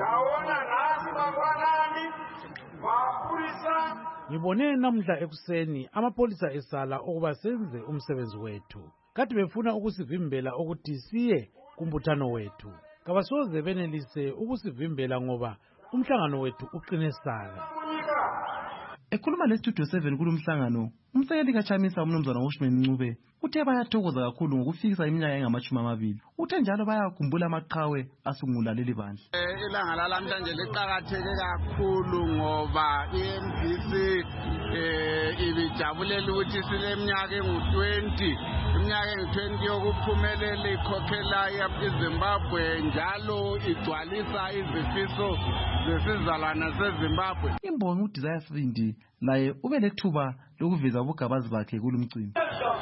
K: Ngibone namhla ekuseni amapholisa esala ukuba senze umsebenzi wethu. kati befuna ukusivimbela ukuthi siye kumbuthano wethu. Kabasoze benelise ukusivimbela ngoba umhlangano wethu uqine saka.
R: Ekhuluma lestudio seven kulomhlangano, umsekeli kaChamisa umnumzana uShman Ncube uthe bayathokoza kakhulu ngokufikisa iminyaka engamashumi amabili. Uthe njalo bayakhumbula amaqhawe asungula leli bandla.
S: Ilanga lalamhlanje liqakatheke kakhulu ngoba i-M D C eh ibijabulela ukuthi sileminyaka engu-twenty, iminyaka engu-twenty yokuphumelela ikhokhela iZimbabwe njalo igcwalisa izifiso zesizalwane seZimbabwe.
R: Imbongi uDesire Sibindi laye ube lethuba lokuveza ubugabazi bakhe kulumcimbi.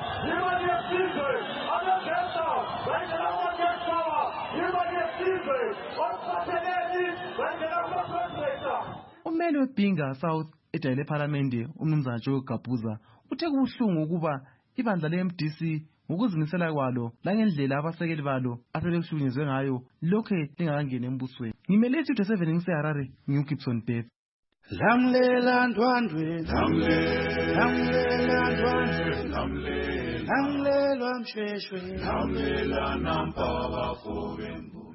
R: Umeli weBinga South ejayele eParliament umnumzana Joe Gabuza uthe kubuhlungu ukuba ibandla le-M D C ngokuzimisela kwalo langendlela abasekeli balo asebekuhlukunyezwe ngayo lokhe lingakangeni embusweni. Ngimele istudio seven ngiseHarare, ngiuGibson Beth.
T: Lamlela ndwandwe, lamlela ndwandwe, lamlela mshweshwe, lamlela nampaba fobembula.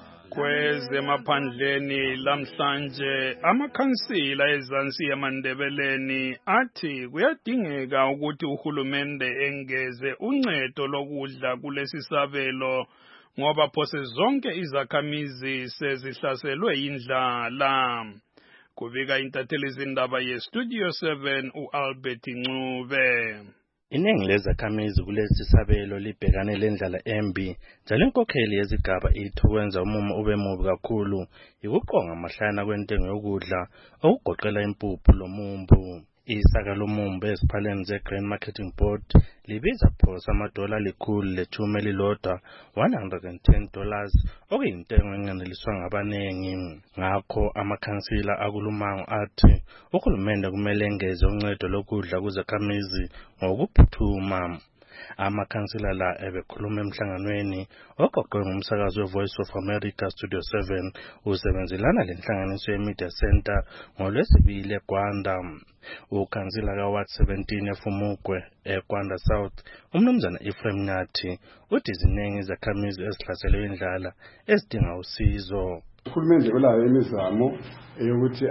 M: Kwezemaphandleni lamhlanje amakhansila ezansi yamandebeleni athi kuyadingeka ukuthi uhulumende engeze uncedo lokudla kulesi sabelo ngoba phose zonke izakhamizi sezihlaselwe indlala. Kubika intatheli zindaba yeStudio seven uAlbert Ncube.
U: Iningi lezakhamizi kulesi sabelo libhekane lendlala embi njalo inkokheli yezigaba ithi ukwenza umumo ube mubi kakhulu ikuqonga amahlana kwentengo yokudla okugoqela impuphu lomumbu. Isaka lomumbu esiphaleni ze-Grain Marketing Board libiza phosa amadola likhulu lethume elilodwa one hundred ten dollars okuyintengo engeneliswa ngabanengi. Ngakho amakhansila akulumango athi uhulumende kumele engeze uncedo lokudla kuzakhamizi ngokuphuthuma. Amakhansila la ebekhuluma emhlanganweni ogoqwe ngumsakazi we-Voice of America Studio seven usebenzelana lenhlanganiso ye-Media Center ngolwesibili eGwanda. Ukhansila ka-Ward seventeen eFumugwe eGwanda South umnumzana Ephraim Nyathi uthi ziningi izakhamizi ezihlaselwe indlala ezidinga usizo.
V: Uhulumende ulayo imizamo eyokuthi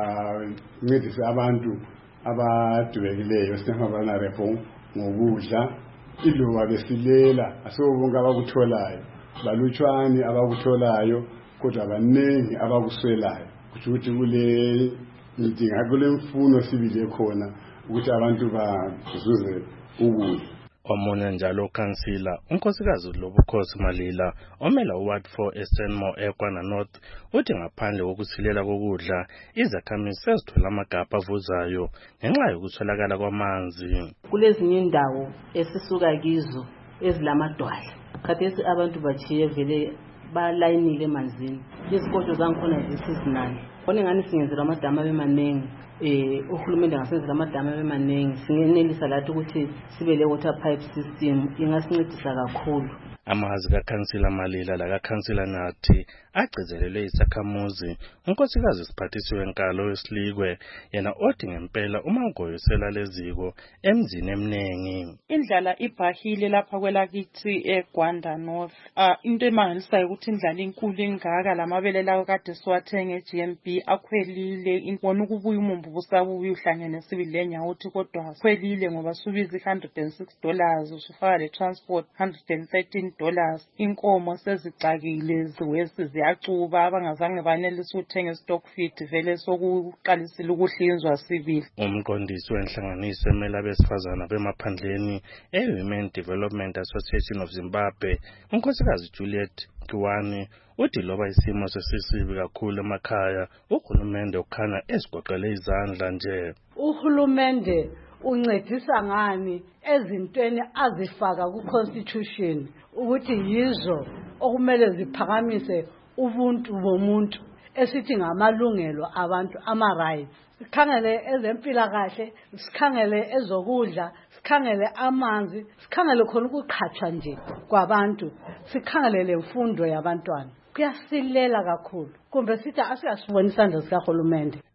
V: ancedise abantu abadubekileyo sinabana reform ngokudla. Iloba besilela asebonke abakutholayo balutshwane abakutholayo kodwa abaningi abakuswelayo ukuthi kule inkinga kule mfuno sibile khona ukuthi abantu bazuze ukudla.
U: Omunye njalo ukhansila unkosikazi Lobukhosi Malila omela uWard four eStenmore eGwanda North uthi ngaphandle kokusilela kokudla izakhamizi sezithola amagabha avuzayo ngenxa yokuswelakala kwamanzi.
W: Kulezinye indawo esisuka kizo ezilamadwala khathesi abantu bachiye vele balayinile emanzini izikotsho zangikhona zisizinani khona ngani singenzela amadama abemanengi. Eh uhulumende ngasenzela amadama abemanengi singenelisa lathi ukuthi sibe le water pipe system ingasincedisa kakhulu.
U: Amazi kaKhansila Malila la kaKhansila Nathi agcizelelwe isakhamuzi unkosikazi Siphathisi wenkalo wesilikwe yena othi ngempela uma ngoyisela leziko emzini eminengi.
X: Indlala ibhahile lapha kwelakithi eGwanda North. Ah into emangalisayo ukuthi indlala inkulu ingaka lamabele lawo kade siwathenga eG M B akhwelile inbona ukubuya umumbu busabuya uhlangene sibile nyawothi kodwa khwelile ngoba subiza one hundred six dollars usufaka le transport one hundred thirteen dollars. Inkomo sezicakile ziwesi ziyacuba abangazange banelisa ukuthenga stock feed vele sokuqalisile ukuhlinzwa sibili.
U: Umqondisi wenhlanganiso emela abesifazana bemaphandleni e-Women Development Association of Zimbabwe unkosikazi Juliet Kiwani uthi loba isimo sesisibi kakhulu emakhaya uhulumende ukhanya esigoqele izandla nje.
Y: Uhulumende uncedisa ngani ezintweni azifaka ku-constitution ukuthi yizo okumele ziphakamise ubuntu bomuntu esithi ngamalungelo abantu ama-rights. Sikhangele ezempilakahle, sikhangele ezokudla, sikhangele amanzi, sikhangele khona ukuqhatshwa nje kwabantu, sikhangele lemfundo yabantwana. Kuyasilela kakhulu kumbe sithi asiyasibona isandla sikahulumende.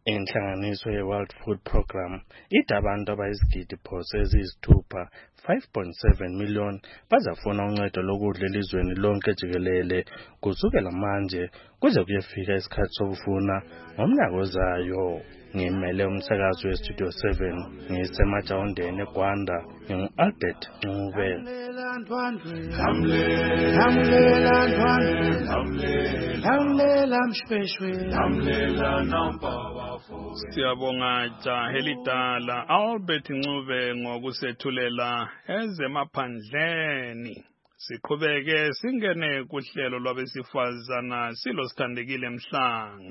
U: Inhlanganiso ye-World Food Programme ithi abantu abayizigidi phose eziyisithupha five point seven million bazafuna uncedo lokudla elizweni lonke jikelele kusukela manje kuze kuyefika isikhathi sokufuna ngomnyaka ozayo. Ngimele umsakazi weStudio seven ngisemajawundeni eGwanda ngingu-Albert Ncube.
M: Siyabonga jahe lidala Albert Ncube ngokusethulela ezemaphandleni. Siqhubeke singene kuhlelo lwabesifazana silo Sithandekile Mhlanga.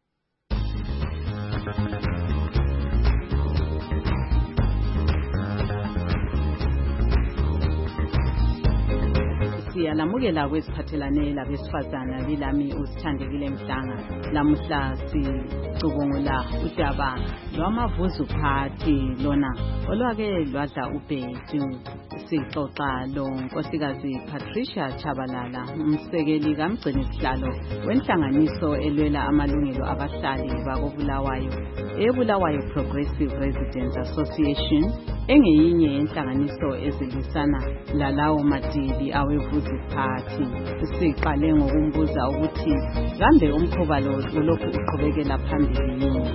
B: Siyalamukela kwesiphathelane labesifazana bilami uSithandekile Mhlanga. Lamuhla sicubungula udaba lwamavuzu phathi lona olwake lwadla ubhedu. Sixoxa lo Nkosikazi Patricia Chabalala, umsekeli kamgcini sihlalo wenhlanganiso elwela amalungelo abahlali bakobulawayo eBulawayo Progressive Residents Association, engeyinye yenhlanganiso ezilwisana lalawo madili awevuzu phathi. Siqale ngokumbuza ukuthi kambe umkhuba lo ulokhu uqhubekela phambili yini.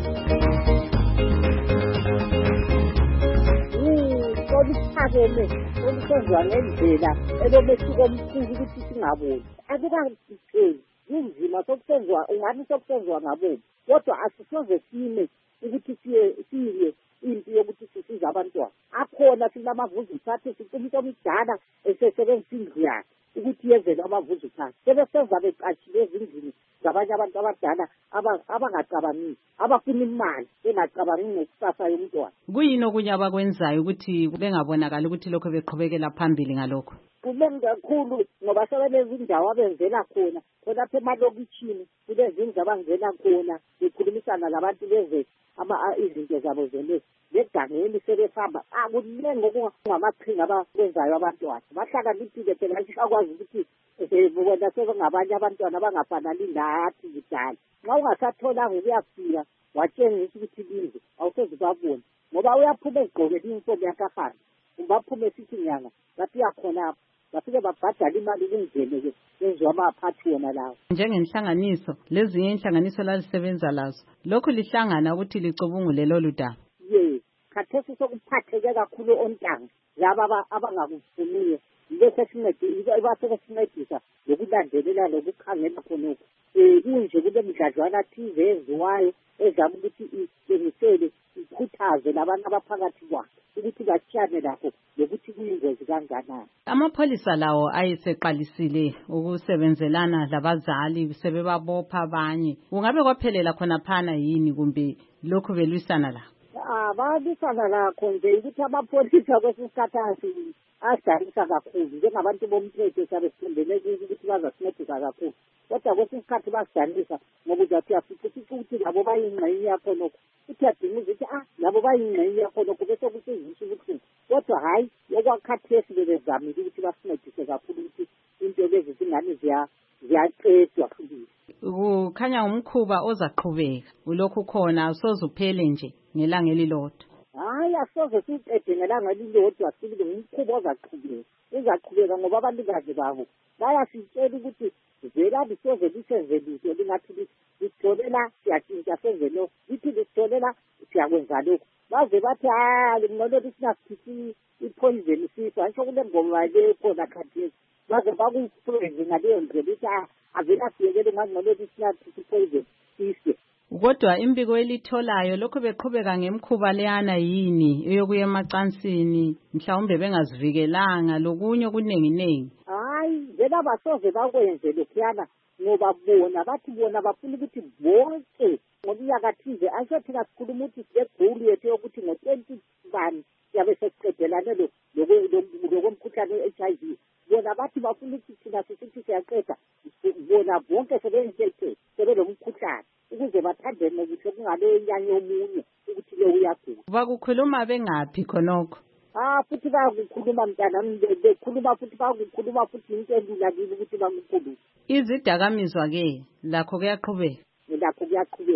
C: Oluphakeme olusenziwa ngendlela elomehluko omkhulu ukuthi singaboni akukangitheli kunzima sokusenziwa ungathi sokusenziwa ngaboni, kodwa asisoze sime ukuthi siye siye impi yokuthi sisize abantwana. Akhona sinamavuzu phathi siqinisa omdala esesebenzisa indlu yakhe ukuthi yenzele amavuzu phathi sebesenza beqashile ezindlini zabanye abantu abadala abangacabangi abafuna imali bengacabangi ngekusasa yomntwana.
B: Kuyini okunye abakwenzayo ukuthi bengabonakala ukuthi lokho beqhubekela phambili ngalokho?
C: Kuningi kakhulu ngoba sebelezi indawo abenzela khona khonapha emalokitshini kulezindlu abangena khona bekhulumisana labantu beze izinto zabo zenezi negangeni sebehamba akuningi okungamaqhinga abakwenzayo abantwana bahlakaniphile phela akwazi ukuthi bona sebengabanye abantwana abangafanani ngathi kudala. Nxa ungasatholanga ukuyafika watshengisa ukuthi lindlu awusoze babone ngoba uyaphuma egqokela iyunifomu yakahamba ungaphume sithi nyanga bafika khonapho bafike babhadala imali kungene-ke yenziwa amaphathi wona lawo.
B: Njengenhlanganiso lezinye inhlanganiso lalisebenza lazo lokhu lihlangana ukuthi licubungule lolu daba.
C: Ye khathesi sokuphatheke kakhulu ontanga laba abangakufuniyo bese sincedisa ibasebesincedisa lokulandelela lokukhangela khonokho. Um kunje kule mdladlwana thize eziwayo ezama ukuthi itshengisele ikhuthaze labantu abaphakathi kwakhe ukuthi batshiyane lakho lokuthi kuyingozi kanganani.
B: Amapholisa lawo ayeseqalisile ukusebenzelana labazali sebebabopha abanye. Kungabe kwaphelela khona phana yini kumbe lokhu belwisana la?
C: Ah balwisana lakho nje ukuthi amapholisa kwesisikhathi asidalisa kakhulu njengabantu bomthetho sabe sithembele ukuthi bazasincedisa kakhulu, kodwa kwesikhathi basidalisa ngoba uzathi afica ukuthi labo bayingxenye yakho nokho uthi adinga ukuthi ah labo bayingxenye yakho nokho bese kusizisa ukuthi kodwa hayi yokwakhathesi bebezamile ukuthi basincedise kakhulu ukuthi into lezi zingane ziyaqedwa futhi.
B: Kukhanya umkhuba ozaqhubeka ulokhu khona usoze uphele nje ngelanga elilodwa.
C: Hayi asoze siqede ngelanga elilodwa sibile umkhuba ozaqhubeka uzaqhubeka ngoba abanikazi babo bayasitshela ukuthi vela lisoze lisenze lutho lingathi litholela siyatshintsha senze lokho lithi litholela siyakwenza lokho baze bathi hayi ngcono lisinasithi ipoison sifa ngisho kule ngoma le khona khathesi baze bakufreze ngaleyo ndlela ukuthi avela siyekele ngangcono lisinathi ipoison sife.
B: Kodwa impiko elitholayo lokho beqhubeka ngemkhuba leyana yini eyokuya emacansini mhlawumbe bengazivikelanga lokunye kuningi ningi.
C: Hayi vela basoze bakwenze lokhuyana ngoba bona bathi bona bafuna ukuthi bonke ngomnyakathize asho thina sikhuluma ukuthi sibegqulu yethu yokuthi ngo-twenty bani siyabe sesiqedelane lokomkhuhlane we-H I V. Bona bathi bafuna ukuthi thina sisithi siyaqeda bona bonke sebeyintethe sebelomkhuhlane ukuze bathandene kuhle kungale nyanye omunye ukuthi le uyagula.
B: Bakukhuluma bengaphi khonokho?
C: Ah futhi bayakukhuluma mntanami bekhuluma futhi bayakukhuluma futhi into endula kile ukuthi bangikhuluma.
B: Izidakamizwa ke lakho kuyaqhubeka.
C: Lakho kuyaqhubeka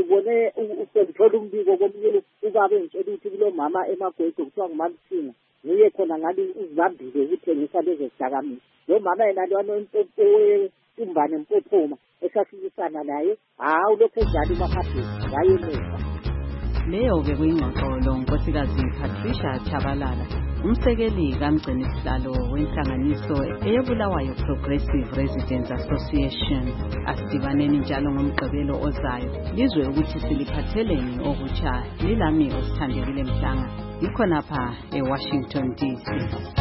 C: ngibone usengithola umbiko komunye ubaba engitshela ukuthi kulo mama emagwejo kuthiwa ngumamsinga nguye khona ngathi uzibambile ukuthengisa lezo zidakamizwa. Lo mama yena lwana owetumbane Mpophoma esafikisana naye hawu lokhu njalo uMahadeni wayemuva.
D: Leyo-ke kuyingxoxolo Nkosikazi Patricia Chabalala, umsekeli kamgcini sihlalo wenhlanganiso eyebulawayo Progressive Residents Association. Asidibaneni njalo ngomgqibelo ozayo lizwe ukuthi siliphatheleni okutsha. Lilami osithandekile Mhlanga, ikhonapha eWashington D C.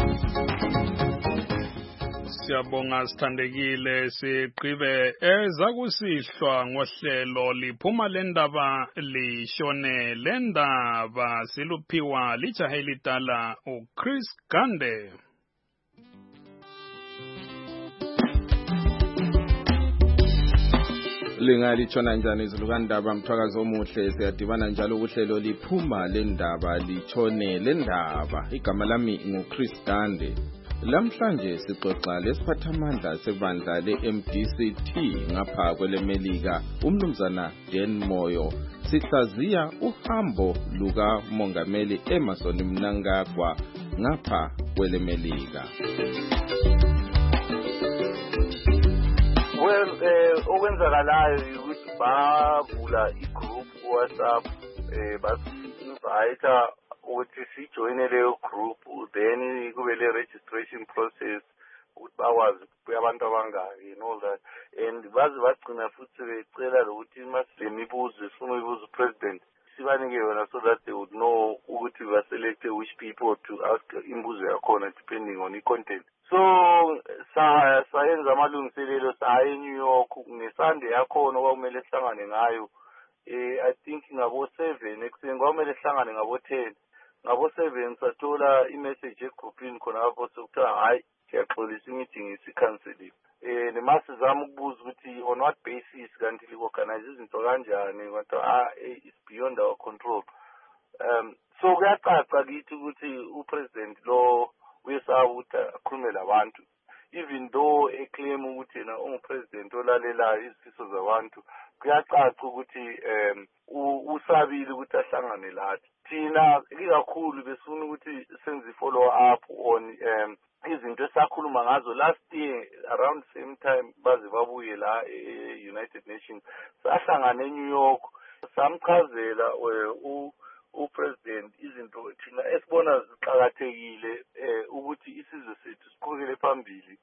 M: Siyabonga sithandekile, sigqibe ezakusihlwa ngohlelo liphuma lendaba lishone lendaba siluphiwa lijaha elidala uChris Gande.
L: Lingalitshona njani izulu kandaba mthwakazi omuhle, siyadibana njalo kuhlelo liphuma lendaba litshone lendaba. Igama lami nguChris Gande. Lamhlanje sixoxa lesiphathamandla sebandla le-M D C T ngapha kwelemelika umnumzana Dan Moyo. Sihlaziya uhambo luka Mongameli Emmerson Mnangagwa ngapha kwelemelika.
E: Well, eh okwenzakalayo ukuthi bavula igroup WhatsApp eh basivayita ukuthi sijoine leyo group, then kube le registration process ukuthi bakwazi abantu abangaki and all that, and baze bagcina futhi becela ukuthi masemibuzo sifuna ukubuza president sibanike yona so that they would know ukuthi ba select which people to ask imbuzo yakhona depending on the content. So sa sayenza amalungiselelo sa eNew York ngeSunday yakhona okumele sihlangane ngayo. eh I think ngabo seven ekuseni kwamele sihlangane ngabo ten. Ngabo seven sathola imessage egroupini khona lapho sokuthiwa hayi siyaxolisa meeting isicanceliwe. Eh nemasi zami ukubuza ukuthi on what basis kanti li-organize izinto kanjani, kodwa ah it's beyond our control. Um so kuyacaca kithi ukuthi upresident lo uyesaba ukuthi akhulume labantu, even though eclaim ukuthi yena ungupresident olalelayo izifiso zabantu. Kuyacaca ukuthi um usabile ukuthi ahlangane lathi. Thina ikakhulu besifuna ukuthi senze follow up on um izinto esakhuluma ngazo last year around same time baze babuye la e-United Nations. Sahlangana eNew York samchazela u upresident izinto thina esibona ziqhakathekile ukuthi isizwe sethu siqhubekele phambili.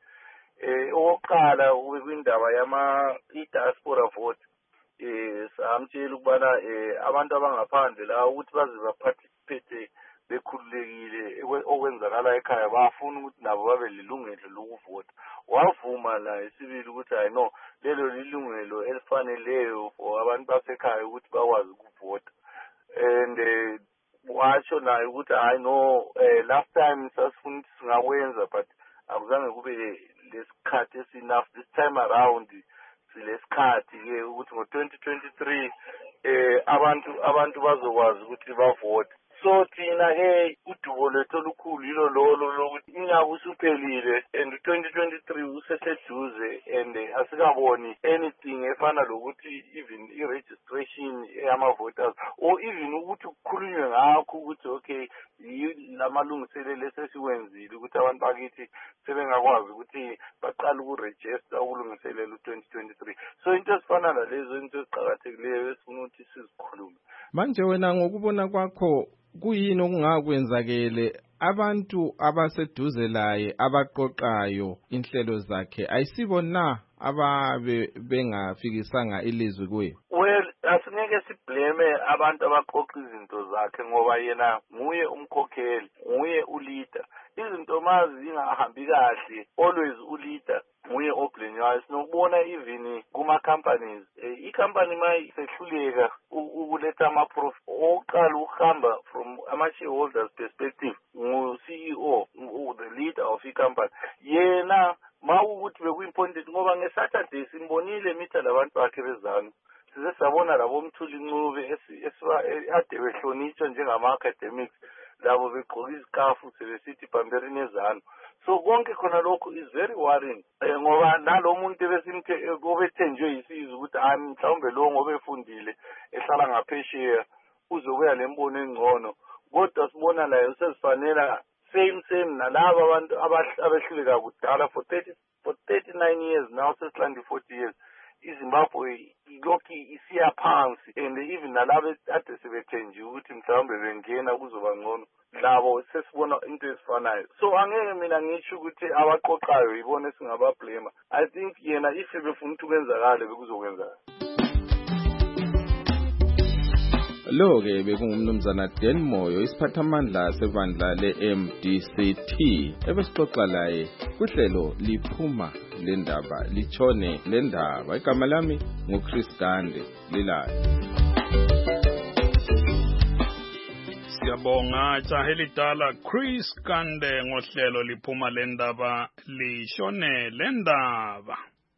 E: Eh oqala kwindaba yama i-diaspora vote. Eh samtshela ukubana eh abantu abangaphandle la ukuthi baze baparticipate bekhululekile okwenzakala ekhaya bafuna ukuthi nabo babe lilungelo lokuvota. Wavuma la isibili ukuthi I know lelo lilungelo elifaneleyo for abantu basekhaya ukuthi bakwazi ukuvota. And uh, watsho naye ukuthi I know uh, last time sasifuna singakwenza but akuzange kube lesikhathi enough this time around. Silesikhathi ke ukuthi ngo twenty twenty-three eh abantu abantu bazokwazi ukuthi bavote. So thina ke udubo lethu olukhulu yilo lolo lokuthi inyaka usuphelile and twenty twenty-three useseduze and asikaboni anything efana lokuthi even i-registration yama voters or even ukuthi kukhulunywe ngakho ukuthi okay lamalungiselelo esesiwenzile ukuthi abantu bakithi sebengakwazi ukuthi baqale ukuregister ukulungiselela twenty twenty-three. So into esifana nalezo into eziqhakathekileyo esifuna ukuthi sizikhulume.
L: Manje wena ngokubona kwakho kuyini okungakwenzakele abantu abaseduze laye abaqoqayo inhlelo zakhe ayisibona ababe bengafikisanga ilizwi kuye?
E: Well, asingeke siblame abantu abaqoqa izinto zakhe ngoba yena nguye umkhokheli, nguye uleader. Izinto mazi zingahambi kahle always uleader nguye oblenywayo. Sinokubona even kuma companies i-company mayi sehluleka ukuletha ama-profit oqala ukuhamba from ama-shareholders perspective ngu-C E O, the leader of i-company. Yena ma ukuthi bekuimpointed ngoba ngeSaturday simbonile mitha labantu bakhe bezana. Size sabona labo Mthuli Ncube ade behlonitshwa njengama-academics labo begqoka izikafu sebesithi bamberini ezana. So konke khona lokho is very worrying. Eh, ngoba nalo muntu besimthe obethenjwe yisizwe ukuthi hayi mhlawumbe lo ngoba efundile ehlala ngaphesheya uzokuya lembono engcono. Kodwa sibona la usesifanela same same nalabo abantu abehluleka kudala for thirty for thirty-nine years now sesilandi forty years. iZimbabwe ilokhu isiya phansi and even nalabo ade sebethenjiwe ukuthi mhlawumbe bengena kuzoba ngcono labo sesibona into ezifanayo. So angeke mina ngisho ukuthi abaqoqayo yibona singaba blame. I think yena if befuna ukuthi kwenzakale bekuzokwenzakala.
L: Lo ke bekungumnumzana Dan Moyo isiphathamandla sebandla le-M D C T ebesixoxa laye kuhlelo liphuma lendaba lichone lendaba. Igama lami nguChris Gande lilayo.
M: Siyabonga jahelidala Chris Gande ngohlelo liphuma lendaba lishone lendaba.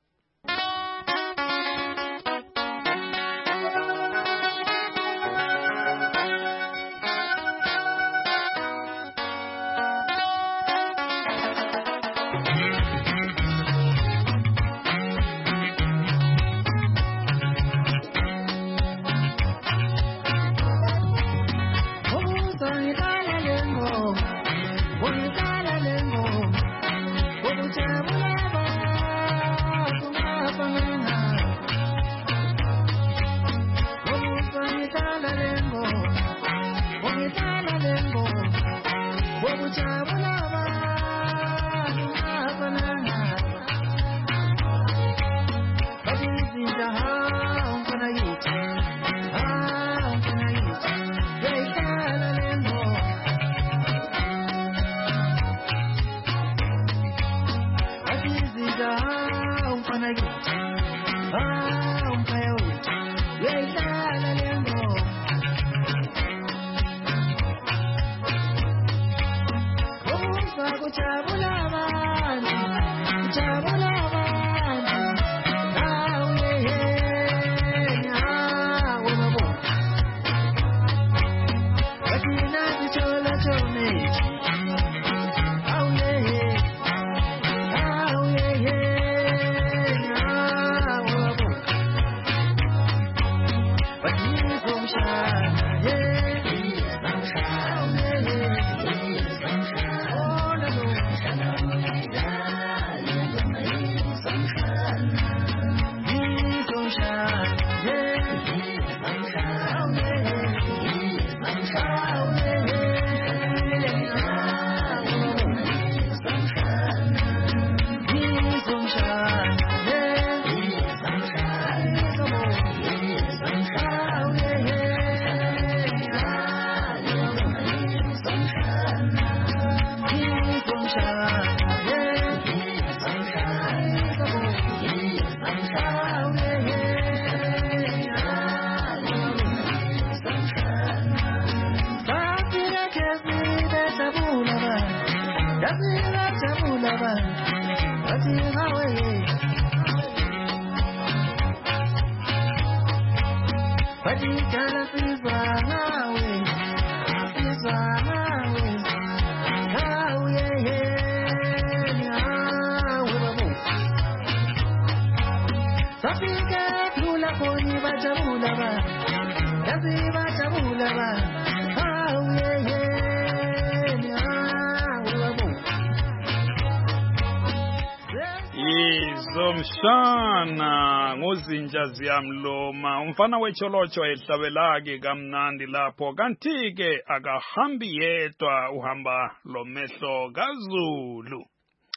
M: Izomshana ngozinja ziyamloma umfana wecholocho ehlabelake kamnandi lapho kanti ke akahambi yedwa uhamba lomehlo kaZulu.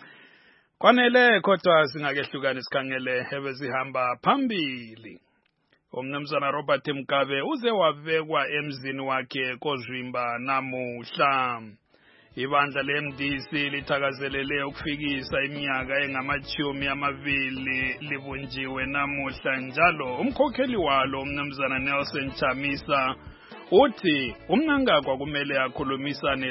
M: Kwanele kodwa singakehlukana isikhangele ebezihamba phambili. Umnumzana Robert Mkabe uze wavekwa emzini wakhe koZwimba namuhla. Ibandla le-M D C lithakazelele ukufikisa iminyaka engamachumi amabili libunjiwe namuhla njalo. Umkhokheli walo umnumzana Nelson Chamisa uthi umnangagwa kumele akhulumisane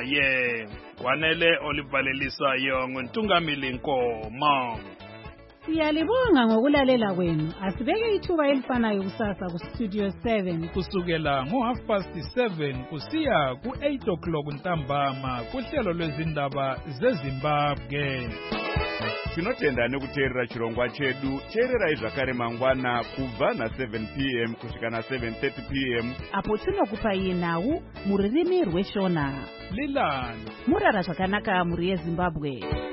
M: laye. Kwanele olivalelisayo ngontungamili Nkomo.
A: Siyalibonga ngokulalela kwenu. Asibeke ithuba elifanayo kusasa ku Studio seven
M: kusukela ngo half past seven kusiya ku eight o'clock ntambama kuhlelo lwezindaba zeZimbabwe.
F: Tinotenda nekuteerera chirongwa chedu. Teererai zvakare mangwana kubva na seven p m kusvika na seven thirty p m
B: apo tinokupai nhau muririmi rweshona.
M: Lilani
B: murara zvakanaka muri yeZimbabwe.